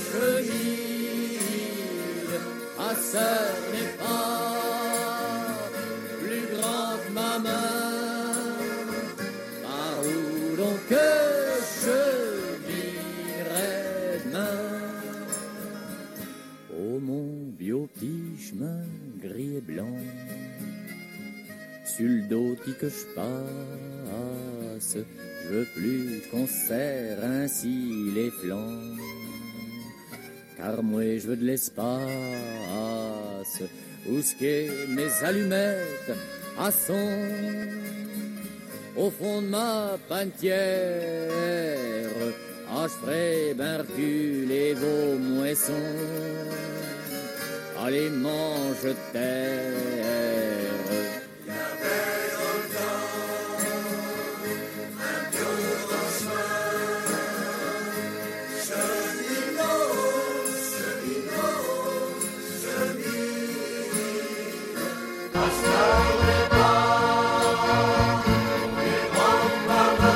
Speaker 5: chemine, à sœur n'est pas plus grand que ma main, par où donc que je cheminerai demain. Oh mon bio petit chemin gris et blanc, sur le dos que je passe, je veux plus qu'on serre ainsi les flancs, car moi je veux de l'espace, où ce qu'est mes allumettes à son, au fond de ma panetière. Ah, je ferai ben reculer vos moissons, ah, les manches de terre. Il y avait dans le temps un bio grand chemin, cheminot, cheminot, chemine, à sœur n'est pas plus grand que ma main.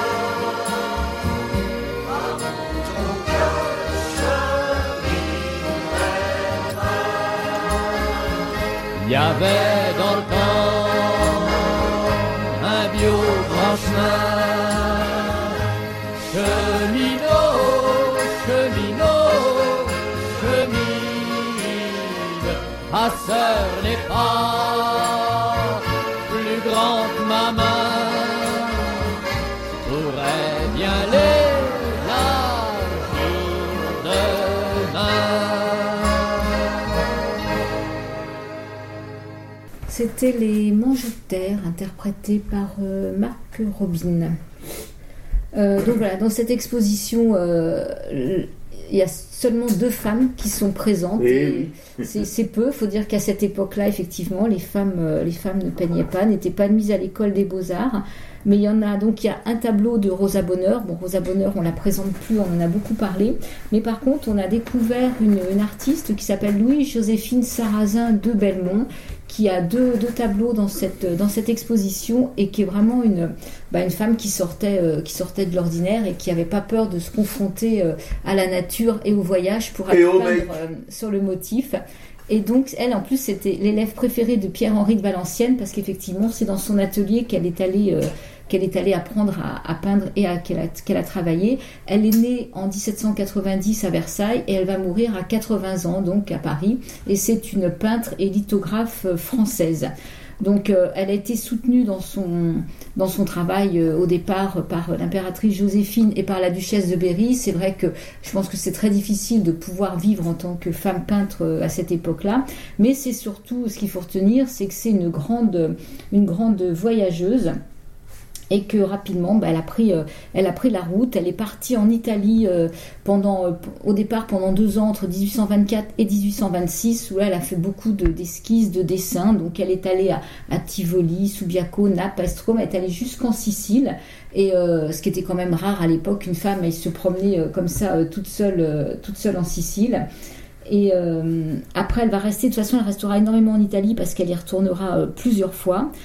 Speaker 5: Il y avait dans le temps un bio grand chemin, cheminot, cheminot, chemine, à sœur n'est pas plus grand que ma main, pourrait bien l'élargir demain.
Speaker 4: C'était les Mangeoutères, interprétés par euh, Marc Robin. Euh, donc voilà, dans cette exposition, euh, il y a seulement deux femmes qui sont présentes. Et et c'est, c'est peu. Il faut dire qu'à cette époque-là, effectivement, les femmes, euh, les femmes ne peignaient pas, n'étaient pas admises à l'école des beaux-arts. Mais il y en a donc, il y a un tableau de Rosa Bonheur. Bon, Rosa Bonheur, on la présente plus, on en a beaucoup parlé. Mais par contre, on a découvert une, une artiste qui s'appelle Louise-Joséphine Sarrazin de Belmont, qui a deux, deux tableaux dans cette, dans cette exposition et qui est vraiment une, bah une femme qui sortait, euh, qui sortait de l'ordinaire et qui n'avait pas peur de se confronter euh, à la nature et au voyage pour aller peindre euh, sur le motif. Et donc, elle, en plus, c'était l'élève préférée de Pierre-Henri de Valenciennes parce qu'effectivement, c'est dans son atelier qu'elle est allée... Euh, qu'elle est allée apprendre à, à peindre et à, qu'elle, a, qu'elle a travaillé. Elle est née en dix-sept cent quatre-vingt-dix à Versailles et elle va mourir à quatre-vingts ans, donc à Paris. Et c'est une peintre et lithographe française. Donc euh, elle a été soutenue dans son, dans son travail euh, au départ par l'impératrice Joséphine et par la duchesse de Berry. C'est vrai que je pense que c'est très difficile de pouvoir vivre en tant que femme peintre euh, à cette époque-là. Mais c'est surtout, ce qu'il faut retenir, c'est que c'est une grande, une grande voyageuse. Et que rapidement, bah, elle a pris, euh, elle a pris la route. Elle est partie en Italie euh, pendant, euh, au départ pendant deux ans entre dix-huit cent vingt-quatre et dix-huit cent vingt-six, où là, elle a fait beaucoup de, d'esquisses, de dessins. Donc, elle est allée à, à Tivoli, Subiaco, Naples, Paestum. Elle est allée jusqu'en Sicile. Et euh, ce qui était quand même rare à l'époque, une femme, elle se promenait euh, comme ça, euh, toute seule, euh, toute seule en Sicile. Et euh, après, elle va rester. De toute façon, elle restera énormément en Italie parce qu'elle y retournera euh, plusieurs fois.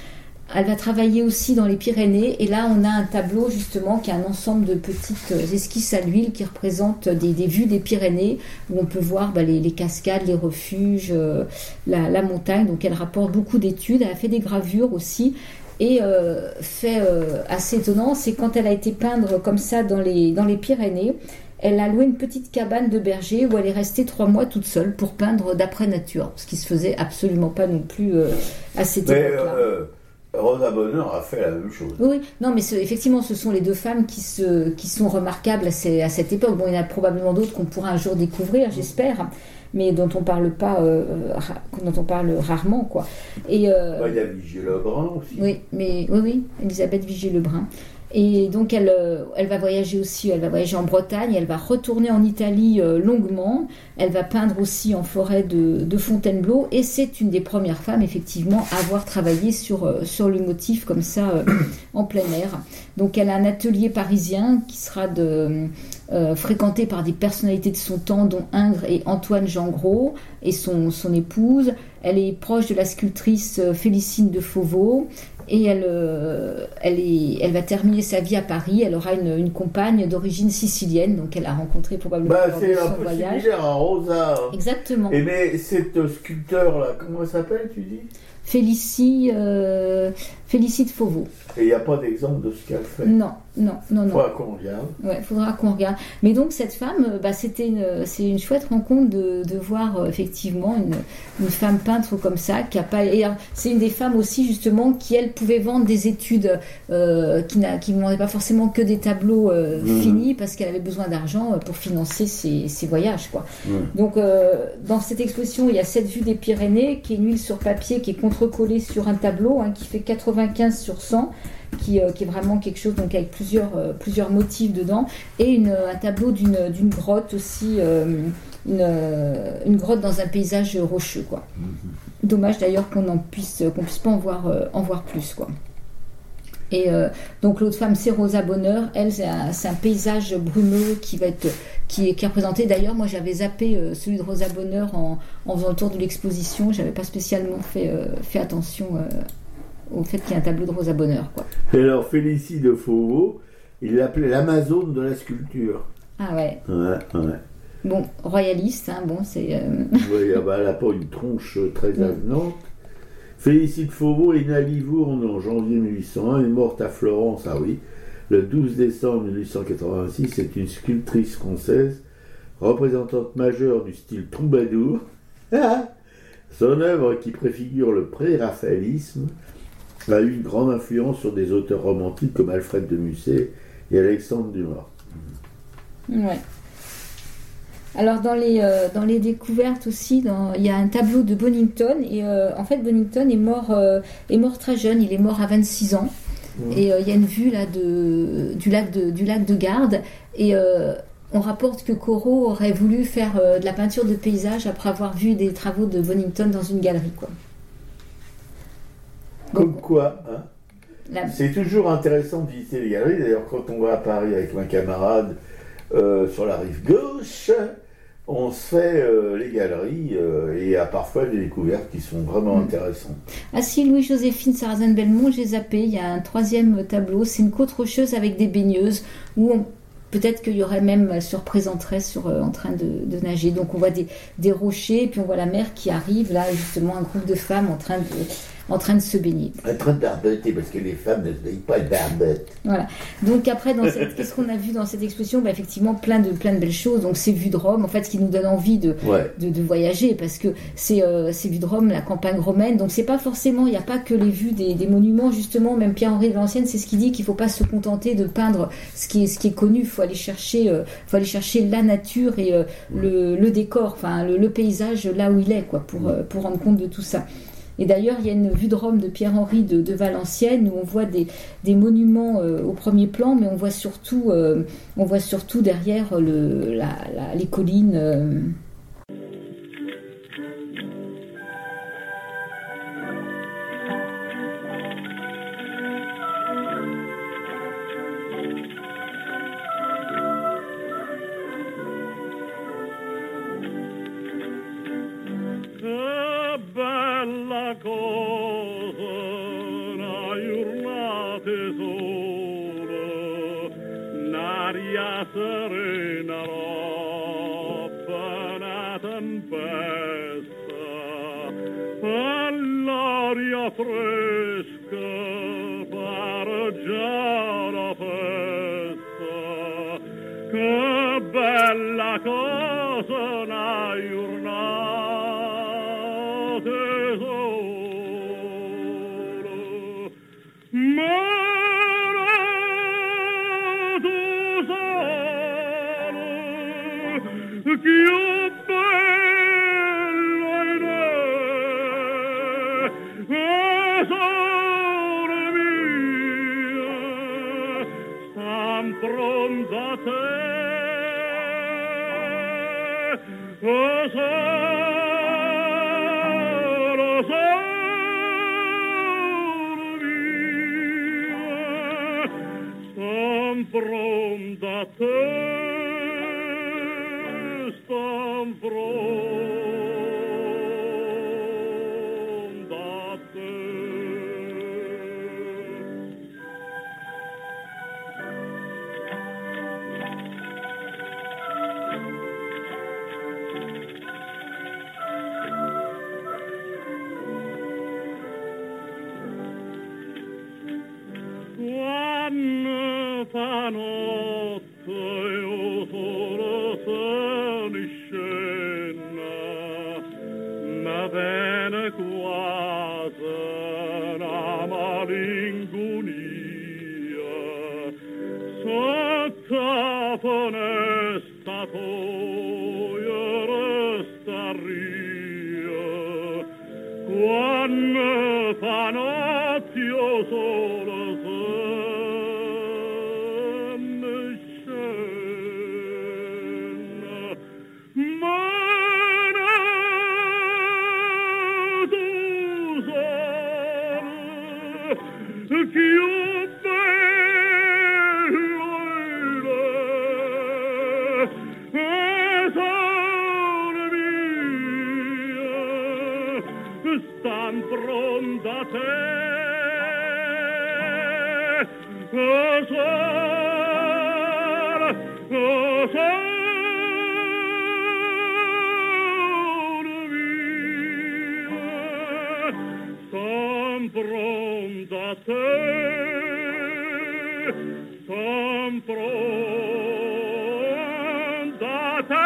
Speaker 4: elle va travailler aussi dans les Pyrénées, et là on a un tableau justement qui est un ensemble de petites esquisses à l'huile qui représentent des, des vues des Pyrénées, où on peut voir bah, les, les cascades, les refuges, euh, la, la montagne. Donc elle rapporte beaucoup d'études, elle a fait des gravures aussi. Et euh, fait euh, assez étonnant, c'est quand elle a été peindre comme ça dans les, dans les Pyrénées, elle a loué une petite cabane de berger où elle est restée trois mois toute seule pour peindre d'après nature, ce qui se faisait absolument pas non plus euh, à cette
Speaker 3: mais,
Speaker 4: époque-là.
Speaker 3: Euh... Rosa Bonheur a fait la même chose.
Speaker 4: Oui, non, mais ce, effectivement, ce sont les deux femmes qui, se, qui sont remarquables à, ces, à cette époque. Bon, il y en a probablement d'autres qu'on pourra un jour découvrir, j'espère, mais dont on parle pas, euh, dont on parle rarement, quoi. Et euh,
Speaker 3: bah, il y a Vigier-Lebrun aussi.
Speaker 4: Oui, mais oui, oui, Elisabeth Vigier-Lebrun. Et donc elle, elle va voyager aussi, elle va voyager en Bretagne, elle va retourner en Italie euh, longuement, elle va peindre aussi en forêt de, de Fontainebleau, et c'est une des premières femmes effectivement à avoir travaillé sur, euh, sur le motif comme ça euh, en plein air. Donc elle a un atelier parisien qui sera de, euh, fréquenté par des personnalités de son temps, dont Ingres et Antoine Gengros et son, son épouse. Elle est proche de la sculptrice Félicine de Fauveau. Et elle, euh, elle, est, elle va terminer sa vie à Paris. Elle aura une, une compagne d'origine sicilienne, donc elle a rencontré probablement
Speaker 3: bah,
Speaker 4: lors
Speaker 3: de son voyage. C'est un peu similaire à Rosa.
Speaker 4: Exactement.
Speaker 3: Et mais cette sculpteur-là, comment elle s'appelle, tu dis ?
Speaker 4: Félicie, euh, Félicie de Fauveau.
Speaker 3: Et il n'y a pas d'exemple de ce qu'elle fait.
Speaker 4: Non, non, non, non.
Speaker 3: Il faudra qu'on regarde.
Speaker 4: Ouais, il faudra qu'on regarde. Mais donc cette femme, bah, c'était une, c'est une chouette rencontre de, de voir euh, effectivement une, une femme peintre comme ça, qui a pas. Et alors, c'est une des femmes aussi justement qui elle pouvait vendre des études euh, qui n'a, qui ne demandaient pas forcément que des tableaux euh, mmh. finis, parce qu'elle avait besoin d'argent pour financer ses, ses voyages, quoi. Mmh. Donc euh, dans cette exposition, il y a cette vue des Pyrénées qui est une huile sur papier qui est contre-collée sur un tableau hein, qui fait quatre-vingt-quinze sur cent. Qui, euh, qui est vraiment quelque chose donc avec plusieurs, euh, plusieurs motifs dedans, et une, un tableau d'une, d'une grotte aussi, euh, une, euh, une grotte dans un paysage rocheux, quoi. Mm-hmm. Dommage d'ailleurs qu'on en puisse, qu'on puisse pas en voir, euh, en voir plus, quoi. Et euh, donc l'autre femme, c'est Rosa Bonheur. Elle, c'est un, c'est un paysage brumeux qui va être, qui est, qui est représenté. D'ailleurs, moi, j'avais zappé euh, celui de Rosa Bonheur en, en faisant le tour de l'exposition. J'avais pas spécialement fait, euh, fait attention euh, au fait qu'il y a un tableau de Rosa Bonheur, quoi.
Speaker 3: Et alors Félicie de Fauveau, il l'appelait l'Amazone de la sculpture.
Speaker 4: Ah ouais.
Speaker 3: Ouais, ouais.
Speaker 4: Bon, royaliste, hein, bon, c'est... Euh...
Speaker 3: oui, bah, elle n'a pas une tronche très avenante. Félicie de Fauveau est née à Livourne en janvier mille huit cent un, elle est morte à Florence, ah oui, le douze décembre mille huit cent quatre-vingt-six. C'est une sculptrice française, représentante majeure du style troubadour. Son œuvre, qui préfigure le pré-raphaélisme, a eu une grande influence sur des auteurs romantiques comme Alfred de Musset et Alexandre Dumas.
Speaker 4: Ouais. Alors dans les, euh, dans les découvertes aussi, dans, il y a un tableau de Bonington, et euh, en fait Bonington est mort, euh, est mort très jeune, il est mort à vingt-six ans, mmh. et euh, il y a une vue là de, du, lac de, du lac de Garde, et euh, on rapporte que Corot aurait voulu faire euh, de la peinture de paysage après avoir vu des travaux de Bonington dans une galerie, quoi.
Speaker 3: Comme quoi, hein,
Speaker 4: la...
Speaker 3: c'est toujours intéressant de visiter les galeries. D'ailleurs, quand on va à Paris avec ma camarade euh, sur la rive gauche, on se fait euh, les galeries euh, et il y a parfois des découvertes qui sont vraiment mmh. intéressantes.
Speaker 4: Ah si, Louis-Joséphine Sarrazin-Belmont, j'ai zappé, il y a un troisième tableau, c'est une côte rocheuse avec des baigneuses, où on... peut-être qu'il y aurait même, elle se représenterait sur, euh, en train de, de nager. Donc on voit des, des rochers, et puis on voit la mer qui arrive, là justement un groupe de femmes en train de... en train de se baigner.
Speaker 3: En train de barboter, parce que les femmes ne se baignent pas, elles barbotent.
Speaker 4: Voilà. Donc après, dans cette, qu'est-ce qu'on a vu dans cette exposition ? Bah, effectivement, plein de, plein de belles choses. Donc ces vues de Rome, en fait, ce qui nous donne envie de, ouais. de, de voyager, parce que c'est euh, ces vues de Rome, la campagne romaine. Donc c'est pas forcément, il n'y a pas que les vues des, des monuments, justement. Même Pierre-Henri de Lancienne, c'est ce qu'il dit, qu'il faut pas se contenter de peindre ce qui est, ce qui est connu. Il faut aller chercher, euh, faut aller chercher la nature et euh, ouais. le, le décor, enfin le, le paysage là où il est, quoi, pour, euh, pour rendre compte de tout ça. Et d'ailleurs, il y a une vue de Rome de Pierre-Henri de, de Valenciennes où on voit des, des monuments euh, au premier plan, mais on voit surtout, euh, on voit surtout derrière le, la, la, les collines. Euh,
Speaker 6: bella cosa, aria fresca pareggia la festa, che bella cosa una giornata sola, ma tu solo che io pronta a te, oh solo, solo mia, son pronta a te, son pronta a te. Fa notte io solo sono in scena, ma bene quasi una malinconia, sotto la finestra tua resta ria, quando fa notte io solo sono più bello è sole mia, stan pronta a te, oh sole, oh sole mia, stan pronta a te, son pronta a te.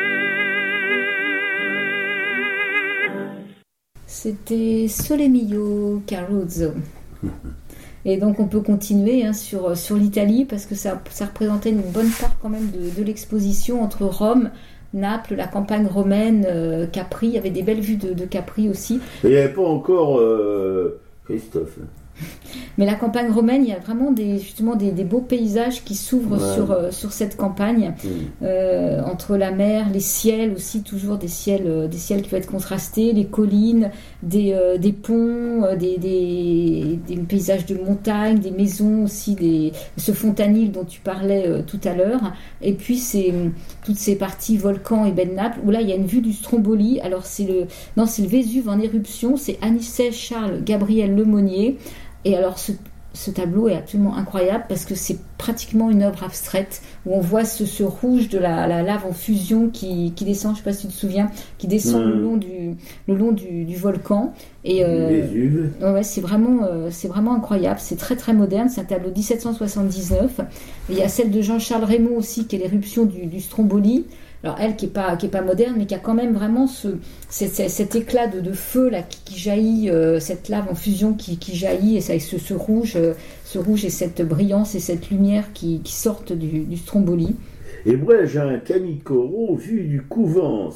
Speaker 4: C'était Sole Mio Caruso. Et donc on peut continuer hein, sur, sur l'Italie parce que ça, ça représentait une bonne part quand même de, de l'exposition entre Rome, Naples, la campagne romaine, euh, Capri. Il y avait des belles vues de, de Capri aussi.
Speaker 3: Et il n'y avait pas encore euh, Christophe.
Speaker 4: Mais la campagne romaine, il y a vraiment des, justement des, des beaux paysages qui s'ouvrent ouais. sur, euh, sur cette campagne, mmh. euh, entre la mer, les ciels aussi, toujours des ciels, euh, des ciels qui vont être contrastés, les collines, des, euh, des ponts, euh, des, des, des paysages de montagne, des maisons aussi, des, ce fontanil dont tu parlais euh, tout à l'heure, et puis c'est, toutes ces parties volcans et baie de Naples, où là il y a une vue du Stromboli. Alors c'est le, non, c'est le Vésuve en éruption, c'est Anicet Charles Gabriel Lemonnier. Et alors ce, ce tableau est absolument incroyable parce que c'est pratiquement une œuvre abstraite où on voit ce, ce rouge de la, la lave en fusion qui, qui descend, je ne sais pas si tu te souviens, qui descend mmh. le long du, le long du, du volcan. Et euh, ouais, c'est vraiment, euh, c'est vraiment incroyable, c'est très très moderne, c'est un tableau dix-sept cent soixante-dix-neuf. Et il y a celle de Jean-Charles Raymond aussi qui est l'éruption du, du Stromboli. Alors elle qui est pas qui est pas moderne, mais qui a quand même vraiment ce cet, cet éclat de, de feu là qui, qui jaillit, euh, cette lave en fusion qui, qui jaillit et ça ce, ce rouge, euh, ce rouge et cette brillance et cette lumière qui, qui sortent du, du Stromboli.
Speaker 3: Et moi j'ai un Camicoro vu du couvent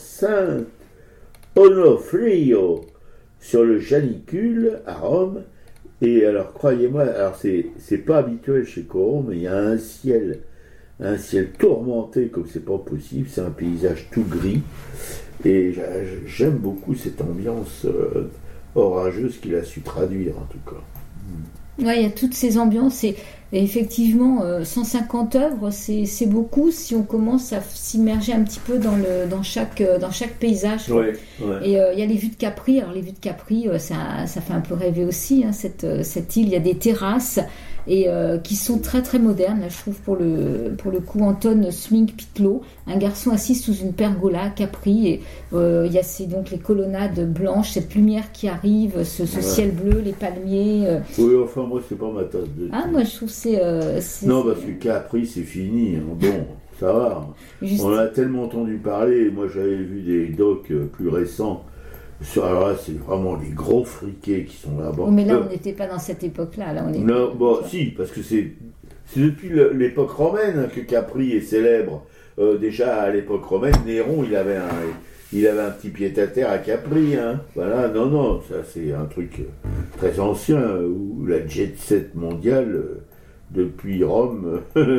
Speaker 3: Saint-Onofrio sur le Janicule à Rome. Et alors croyez-moi, alors c'est c'est pas habituel chez Corot, mais il y a un ciel. Un ciel tourmenté comme c'est pas possible, c'est un paysage tout gris et j'aime beaucoup cette ambiance euh, orageuse qu'il a su traduire en tout cas.
Speaker 4: Ouais, il y a toutes ces ambiances et Et effectivement, euh, cent cinquante œuvres, c'est, c'est beaucoup si on commence à s'immerger un petit peu dans, le, dans, chaque, dans chaque paysage.
Speaker 3: Ouais, ouais.
Speaker 4: Et il euh, y a les vues de Capri. Alors les vues de Capri, euh, ça, ça fait un peu rêver aussi, hein, cette, cette île. Il y a des terrasses et euh, qui sont très très modernes. Là, je trouve pour le, pour le coup Anton Smink-Pitlo, un garçon assis sous une pergola à Capri. Et euh, il y a ces, donc les colonnades blanches, cette lumière qui arrive, ce, ce ouais. ciel bleu, les palmiers. Euh.
Speaker 3: Oui, enfin moi c'est pas ma tasse de thé.
Speaker 4: Ah, moi je trouve que c'est, euh, c'est
Speaker 3: non, parce que Capri c'est fini. Hein. Bon, ça va. Juste... On a tellement entendu parler. Moi j'avais vu des docs plus récents. Alors là, c'est vraiment les gros friquets qui sont là-bas.
Speaker 4: Oh, mais là, euh, on n'était pas dans cette époque-là. Là, on est
Speaker 3: non, bon, si, parce que c'est, c'est depuis le, l'époque romaine hein, que Capri est célèbre. Euh, déjà, à l'époque romaine, Néron, il avait un, il avait un petit pied-à-terre à Capri. Hein. Voilà, non, non, ça c'est un truc très ancien, où la jet-set mondiale, depuis Rome,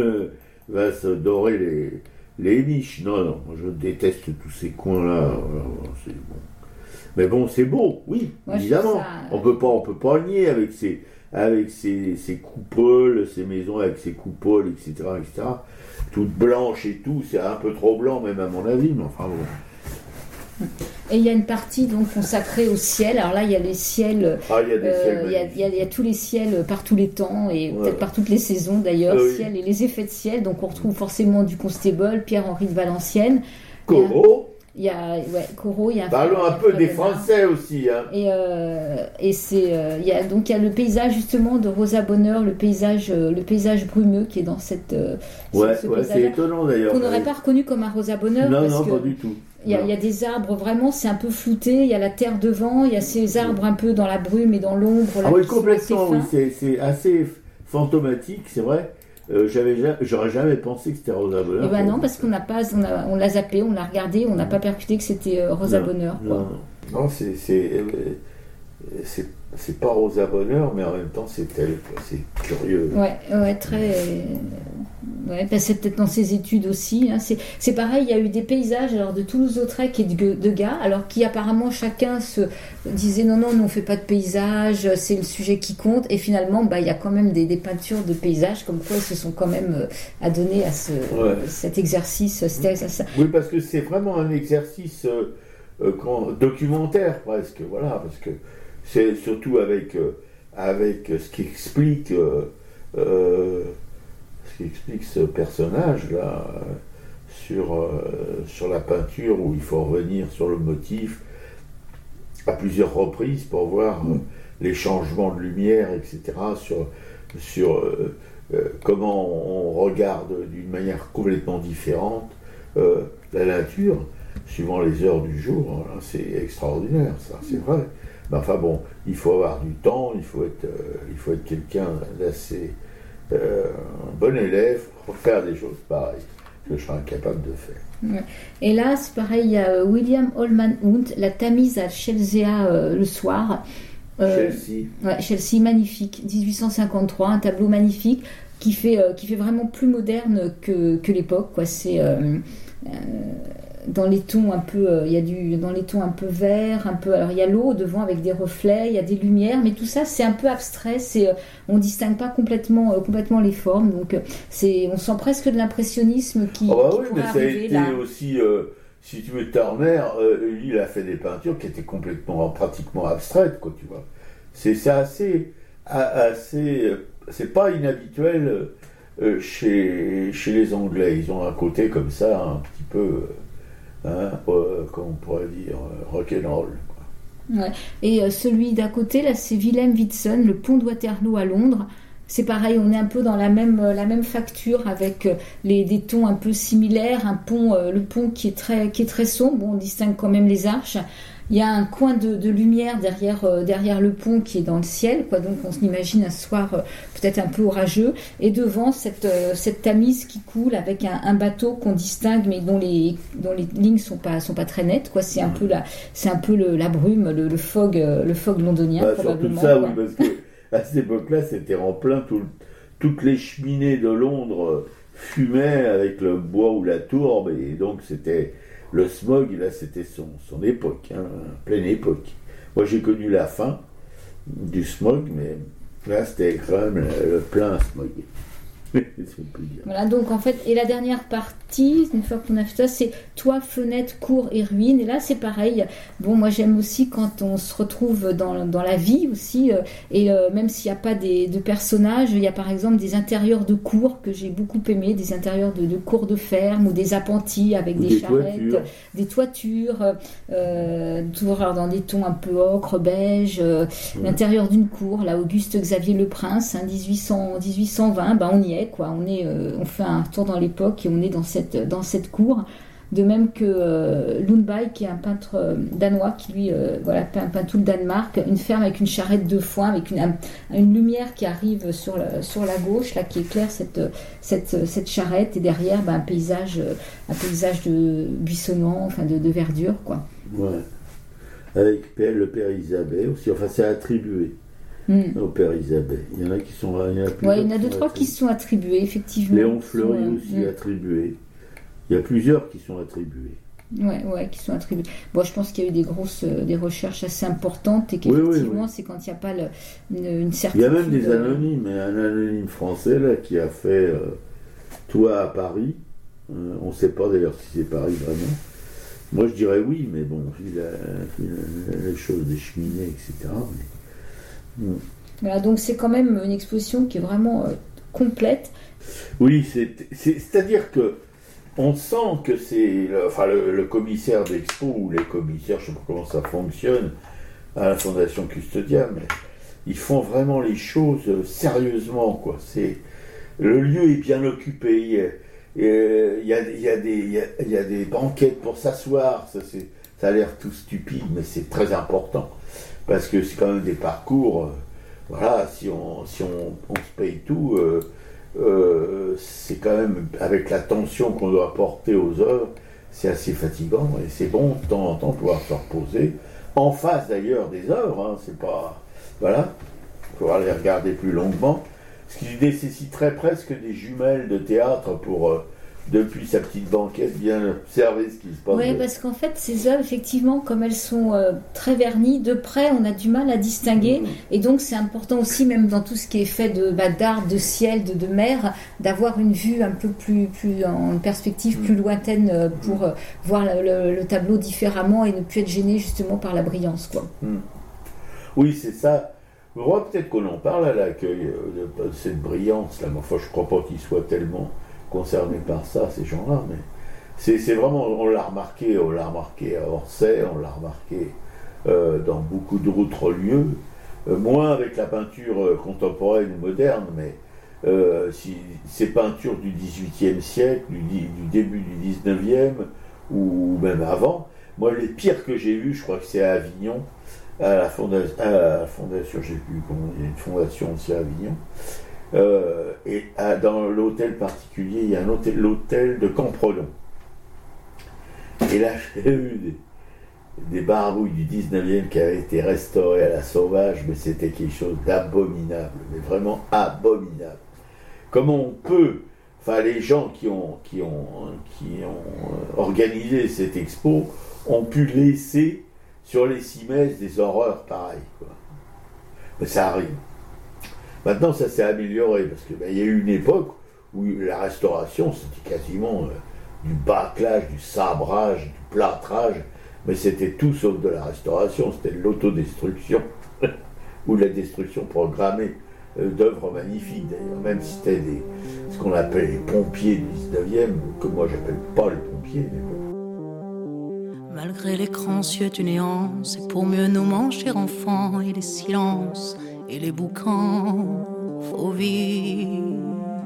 Speaker 3: va se dorer les, les niches. Non, non, je déteste tous ces coins-là. C'est bon. Mais bon, c'est beau, oui, moi, évidemment. Ça... On peut pas, on peut pas nier avec ces, avec ces, ces coupoles, ces maisons avec ces coupoles, et cetera, et cetera. Toutes blanches et tout, c'est un peu trop blanc même à mon avis, mais enfin bon.
Speaker 4: Et il y a une partie donc consacrée au ciel. Alors là, il y a les ciels.
Speaker 3: Ah, il y a des
Speaker 4: euh,
Speaker 3: ciels.
Speaker 4: Il y a, il y a, il y a tous les ciels par tous les temps et ouais. peut-être par toutes les saisons d'ailleurs. Ah, oui. Ciel et les effets de ciel. Donc on retrouve forcément du Constable, Pierre-Henri de Valenciennes.
Speaker 3: Corot.
Speaker 4: Il y a, ouais, Corot, il y a.
Speaker 3: Parlons un peu des Français aussi, hein.
Speaker 4: Et, euh, et c'est, euh, il y a donc il y a le paysage justement de Rosa Bonheur, le paysage, euh, le paysage brumeux qui est dans cette. Euh,
Speaker 3: ouais, ce ouais c'est étonnant d'ailleurs.
Speaker 4: Qu'on n'aurait pas reconnu comme un Rosa Bonheur.
Speaker 3: Non,
Speaker 4: parce
Speaker 3: non,
Speaker 4: que
Speaker 3: pas du tout.
Speaker 4: Il y, a, il y a des arbres vraiment, c'est un peu flouté. Il y a la terre devant, il y a ces arbres un peu dans la brume et dans l'ombre.
Speaker 3: Là, ah oui, complètement. Oui, c'est, c'est assez fantomatique, c'est vrai. Euh, j'avais, j'aurais jamais pensé que c'était Rosa Bonheur.
Speaker 4: Eh ben non, parce qu'on n'a pas, on, a, on l'a zappé, on l'a regardé, on n'a pas percuté que c'était euh, Rosa
Speaker 3: non,
Speaker 4: Bonheur. Quoi.
Speaker 3: Non, non, c'est, c'est, c'est, c'est pas Rosa Bonheur, mais en même temps c'est elle. Quoi. C'est curieux.
Speaker 4: Ouais, ouais, très. Ouais, ben c'est peut-être dans ses études aussi. Hein. C'est, c'est pareil, il y a eu des paysages alors de Toulouse-Lautrec et de Degas, alors qui apparemment chacun se disait non, non, nous on fait pas de paysages, c'est le sujet qui compte. Et finalement, bah, il y a quand même des, des peintures de paysages, comme quoi ils se sont quand même euh, adonnés à ce, ouais. cet exercice. C'était, ça, ça.
Speaker 3: Oui, parce que c'est vraiment un exercice euh, euh, quand, documentaire presque, voilà, parce que c'est surtout avec, euh, avec ce qui explique. Euh, euh, qui explique ce personnage-là euh, sur, euh, sur la peinture où il faut revenir sur le motif à plusieurs reprises pour voir euh, les changements de lumière, et cetera, sur, sur euh, euh, comment on regarde d'une manière complètement différente euh, la nature, suivant les heures du jour. Hein, c'est extraordinaire, ça, c'est vrai. Mais enfin bon, il faut avoir du temps, il faut être, euh, il faut être quelqu'un d'assez... Euh, un bon élève pour faire des choses pareilles que je serais incapable de faire.
Speaker 4: Ouais. Et là, c'est pareil, il y a William Holman Hunt, La Tamise à Chelsea euh, le soir.
Speaker 3: Euh, Chelsea.
Speaker 4: Ouais, Chelsea, magnifique, dix-huit cent cinquante-trois, un tableau magnifique qui fait, euh, qui fait vraiment plus moderne que, que l'époque. Quoi. C'est euh, euh, dans les tons un peu, euh, il y a du, dans les tons un peu verts, un peu. Alors il y a l'eau devant avec des reflets, il y a des lumières, mais tout ça c'est un peu abstrait. C'est, euh, on distingue pas complètement, euh, complètement les formes. Donc euh, c'est, on sent presque de l'impressionnisme qui.
Speaker 3: Oh bah
Speaker 4: qui
Speaker 3: oui, mais ça a été
Speaker 4: là.
Speaker 3: aussi, euh, si tu veux, Turner, euh, lui il a fait des peintures qui étaient complètement, pratiquement abstraites, quoi, tu vois. C'est, c'est assez, assez, c'est pas inhabituel euh, chez, chez les Anglais. Ils ont un côté comme ça, un petit peu. Euh, Hein, euh, comme on pourrait dire, euh, rock'n'roll.
Speaker 4: Ouais. Et euh, celui d'à côté, là, c'est Willem Whitson, le pont de Waterloo à Londres. C'est pareil, on est un peu dans la même, euh, la même facture avec euh, les, des tons un peu similaires. Un pont, euh, le pont qui est très, qui est très sombre, bon, on distingue quand même les arches. Il y a un coin de, de lumière derrière, euh, derrière le pont qui est dans le ciel, quoi. Donc on s'imagine un soir euh, peut-être un peu orageux. Et devant cette, euh, cette Tamise qui coule avec un, un bateau qu'on distingue, mais dont les, dont les lignes sont pas, sont pas très nettes, quoi. C'est un peu la, c'est un peu le, la brume, le, le fog, euh, le fog londonien,
Speaker 3: bah,
Speaker 4: probablement.
Speaker 3: Surtout ça,
Speaker 4: quoi.
Speaker 3: oui, parce que à cette époque-là, c'était en plein, tout, toutes les cheminées de Londres fumaient avec le bois ou la tourbe, et donc c'était. Le smog, là, c'était son, son époque, hein, pleine époque. Moi, j'ai connu la fin du smog, mais Là, c'était quand même le, le plein à se moquer.
Speaker 4: Voilà, donc en fait, et la dernière partie, une fois qu'on a fait ça, c'est toit, fenêtre, cour et ruine. Et là, c'est pareil. Bon, moi, j'aime aussi quand on se retrouve dans, dans la vie aussi. Euh, et euh, même s'il n'y a pas des, de personnages, il y a par exemple des intérieurs de cours que j'ai beaucoup aimé, des intérieurs de, de cours de ferme ou des appentis avec des,
Speaker 3: des
Speaker 4: charrettes,
Speaker 3: toitures.
Speaker 4: des toitures, euh, toujours dans des tons un peu ocre, beige. Euh, ouais. L'intérieur d'une cour, là, Auguste Xavier Le Prince, hein, dix-huit cents, dix-huit cent vingt, ben, on y est. Quoi. On, est, euh, on fait un tour dans l'époque et on est dans cette, dans cette cour. De même que euh, Lundberg, qui est un peintre euh, danois, qui lui euh, voilà, peint, peint tout le Danemark, une ferme avec une charrette de foin, avec une, une lumière qui arrive sur, le, sur la gauche, là, qui éclaire cette, cette, cette charrette, et derrière ben, un, paysage, un paysage de buissonnant, enfin de, de verdure. Quoi.
Speaker 3: Ouais. Avec le père Isabelle aussi, enfin c'est attribué.
Speaker 4: Mm.
Speaker 3: Au père Isabelle. Il y en a qui sont. Il y en a,
Speaker 4: ouais, il y en a deux, trois qui sont attribués, effectivement.
Speaker 3: Léon Fleury
Speaker 4: sont,
Speaker 3: aussi
Speaker 4: mm.
Speaker 3: attribué. Il y a plusieurs qui sont attribués.
Speaker 4: Ouais, ouais, qui sont attribués. Bon, je pense qu'il y a eu des grosses, euh, des recherches assez importantes et qu'effectivement, oui, oui, oui. c'est quand il n'y a pas le, une, une certaine.
Speaker 3: Il y a même des anonymes, un anonyme français là qui a fait euh, Toi à Paris. Euh, on ne sait pas d'ailleurs si c'est Paris vraiment. Moi, je dirais oui, mais bon, il a, il a les choses des cheminées, et cetera. Mais...
Speaker 4: Voilà, donc c'est quand même une exposition qui est vraiment euh, complète.
Speaker 3: Oui, c'est, c'est, c'est-à-dire que on sent que c'est le, enfin, le, le commissaire d'expo ou les commissaires, je ne sais pas comment ça fonctionne à la Fondation Custodia, mais ils font vraiment les choses sérieusement, quoi. C'est, le lieu est bien occupé, il y a, il y a, il y a, des, il y a, il y a des banquettes pour s'asseoir, ça, c'est, ça a l'air tout stupide, mais c'est très important. Parce que c'est quand même des parcours, euh, voilà, si on, si on, on se paye tout, euh, euh, c'est quand même, avec la tension qu'on doit porter aux œuvres, c'est assez fatigant, et c'est bon de temps en temps de pouvoir se reposer, en face d'ailleurs des œuvres, hein, c'est pas, voilà, il faudra les regarder plus longuement, ce qui nécessiterait presque des jumelles de théâtre pour... Euh, depuis sa petite banquette, bien observer ce qui se passe.
Speaker 4: Oui, parce qu'en fait, ces œuvres, effectivement, comme elles sont euh, très vernies, de près, on a du mal à distinguer. Mmh. Et donc, c'est important aussi, même dans tout ce qui est fait de, bah, d'art, de ciel, de, de mer, d'avoir une vue un peu plus, plus en une perspective mmh. plus lointaine euh, pour euh, voir le, le, le tableau différemment et ne plus être gêné, justement, par la brillance, quoi.
Speaker 3: Mmh. Oui, c'est ça. Je crois peut-être qu'on en parle à l'accueil de, de cette brillance-là. Mais enfin, je ne crois pas qu'il soit tellement... concernés par ça, ces gens-là, mais c'est, c'est vraiment, on l'a remarqué, on l'a remarqué à Orsay, on l'a remarqué euh, dans beaucoup d'autres lieux, euh, moins avec la peinture euh, contemporaine ou moderne, mais euh, si, ces peintures du dix-huitième siècle, du, du début du dix-neuvième, ou même avant, moi les pires que j'ai vus, je crois que c'est à Avignon, à la fondation, à la fondation, j'ai vu, il y a une fondation aussi à Avignon, Euh, et à, dans l'hôtel particulier, il y a un hôtel, l'hôtel de Campredon. Et là, j'ai eu des, des barbouilles du dix-neuvième qui avaient été restaurées à la sauvage, mais c'était quelque chose d'abominable, mais vraiment abominable. Comment on peut, enfin les gens qui ont, qui ont, qui ont organisé cette expo ont pu laisser sur les cimaises des horreurs pareilles, quoi. Mais ça arrive. Maintenant, ça s'est amélioré, parce qu'il ben, y a eu une époque où la restauration, c'était quasiment euh, du bâclage, du sabrage, du plâtrage, mais c'était tout sauf de la restauration, c'était de l'autodestruction, ou de la destruction programmée euh, d'œuvres magnifiques, d'ailleurs, même si c'était des, ce qu'on appelle les pompiers du dix-neuvième, que moi j'appelle pas les pompiers, mais bon.
Speaker 7: Malgré l'écran cieux du néant, c'est pour mieux nous manger enfants, et les silences et les boucans, faut vivre.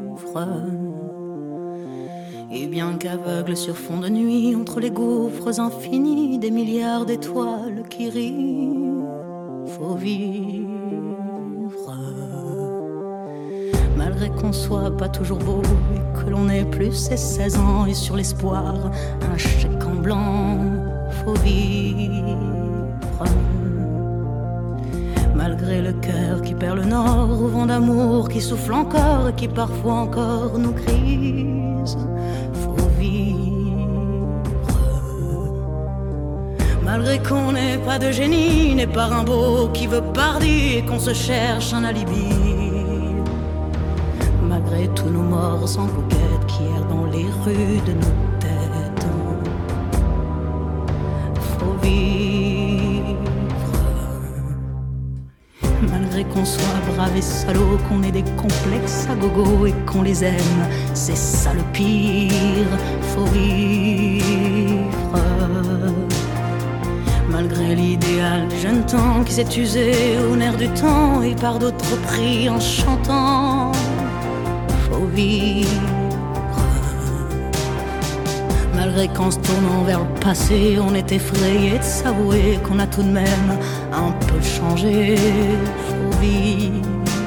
Speaker 7: Et bien qu'aveugle sur fond de nuit, entre les gouffres infinis, des milliards d'étoiles qui rient, faut vivre. Malgré qu'on soit pas toujours beau, et que l'on ait plus ses seize ans, et sur l'espoir, un chèque en blanc, faut vivre. Malgré le cœur qui perd le nord, au vent d'amour qui souffle encore et qui parfois encore nous grise, faut vivre. Malgré qu'on n'ait pas de génie, n'est pas Rimbaud qui veut Bardi et qu'on se cherche un alibi. Malgré tous nos morts sans coquette qui errent dans les rues de nos têtes, faut vivre. Malgré qu'on soit brave et salaud, qu'on ait des complexes à gogo et qu'on les aime, c'est ça le pire, faut vivre. Malgré l'idéal du jeune temps qui s'est usé au nerf du temps et par d'autres pris en chantant, faut vivre. Malgré qu'en se tournant vers le passé, on est effrayé de s'avouer qu'on a tout de même un peu changé, faut vivre.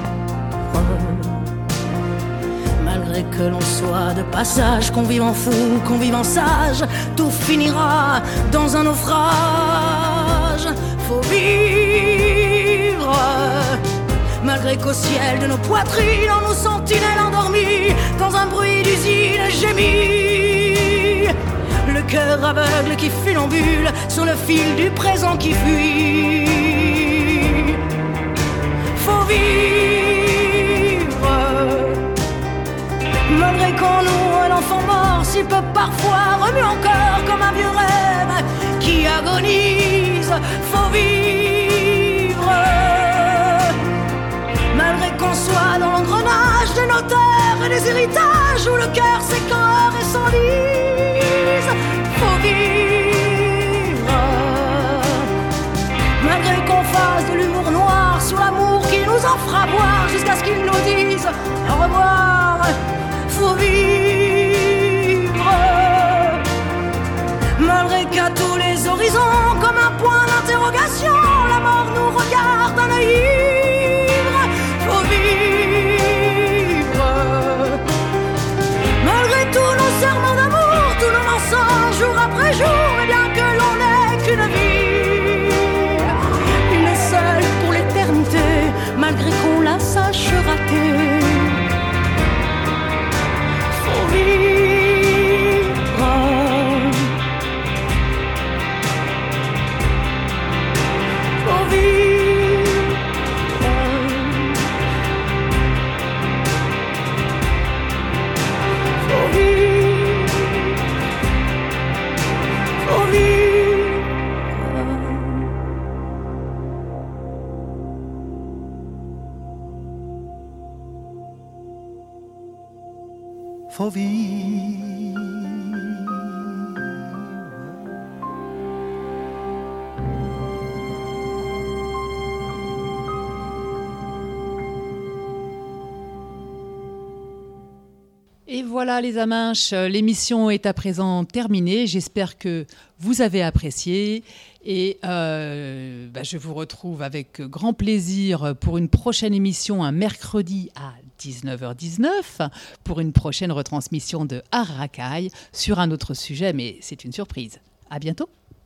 Speaker 7: Malgré que l'on soit de passage, qu'on vive en fou, qu'on vive en sage, tout finira dans un naufrage, faut vivre. Malgré qu'au ciel de nos poitrines, on nous sentinelles endormies, dans un bruit d'usine gémit, le cœur aveugle qui funambule sur le fil du présent qui fuit, faut vivre. Malgré qu'on noue un enfant mort, si peu parfois remue encore comme un vieux rêve qui agonise, faut vivre. Malgré qu'on soit dans l'engrenage des notaires et des héritages où le cœur s'écœure et s'enlise, faut vivre. Malgré qu'on fasse de l'humour noir sur l'amour qui nous en fera boire jusqu'à ce qu'ils nous disent au revoir, faut vivre. Malgré qu'à tous les horizons, comme un point d'interrogation, la mort nous regarde d'un œil ivre, faut vivre. Malgré tous nos serments d'amour, tous nos mensonges jour après jour, et bien que l'on n'ait qu'une vie, une seule pour l'éternité, malgré qu'on la sache rater, faut vivre. Faut vivre. Faut vivre. Faut vivre.
Speaker 8: Faut vivre.
Speaker 1: Et voilà les Aminches, l'émission est à présent terminée. J'espère que vous avez apprécié et euh, bah, je vous retrouve avec grand plaisir pour une prochaine émission un mercredi à dix-neuf heures dix-neuf pour une prochaine retransmission de Art Racaille sur un autre sujet, mais c'est une surprise. À bientôt.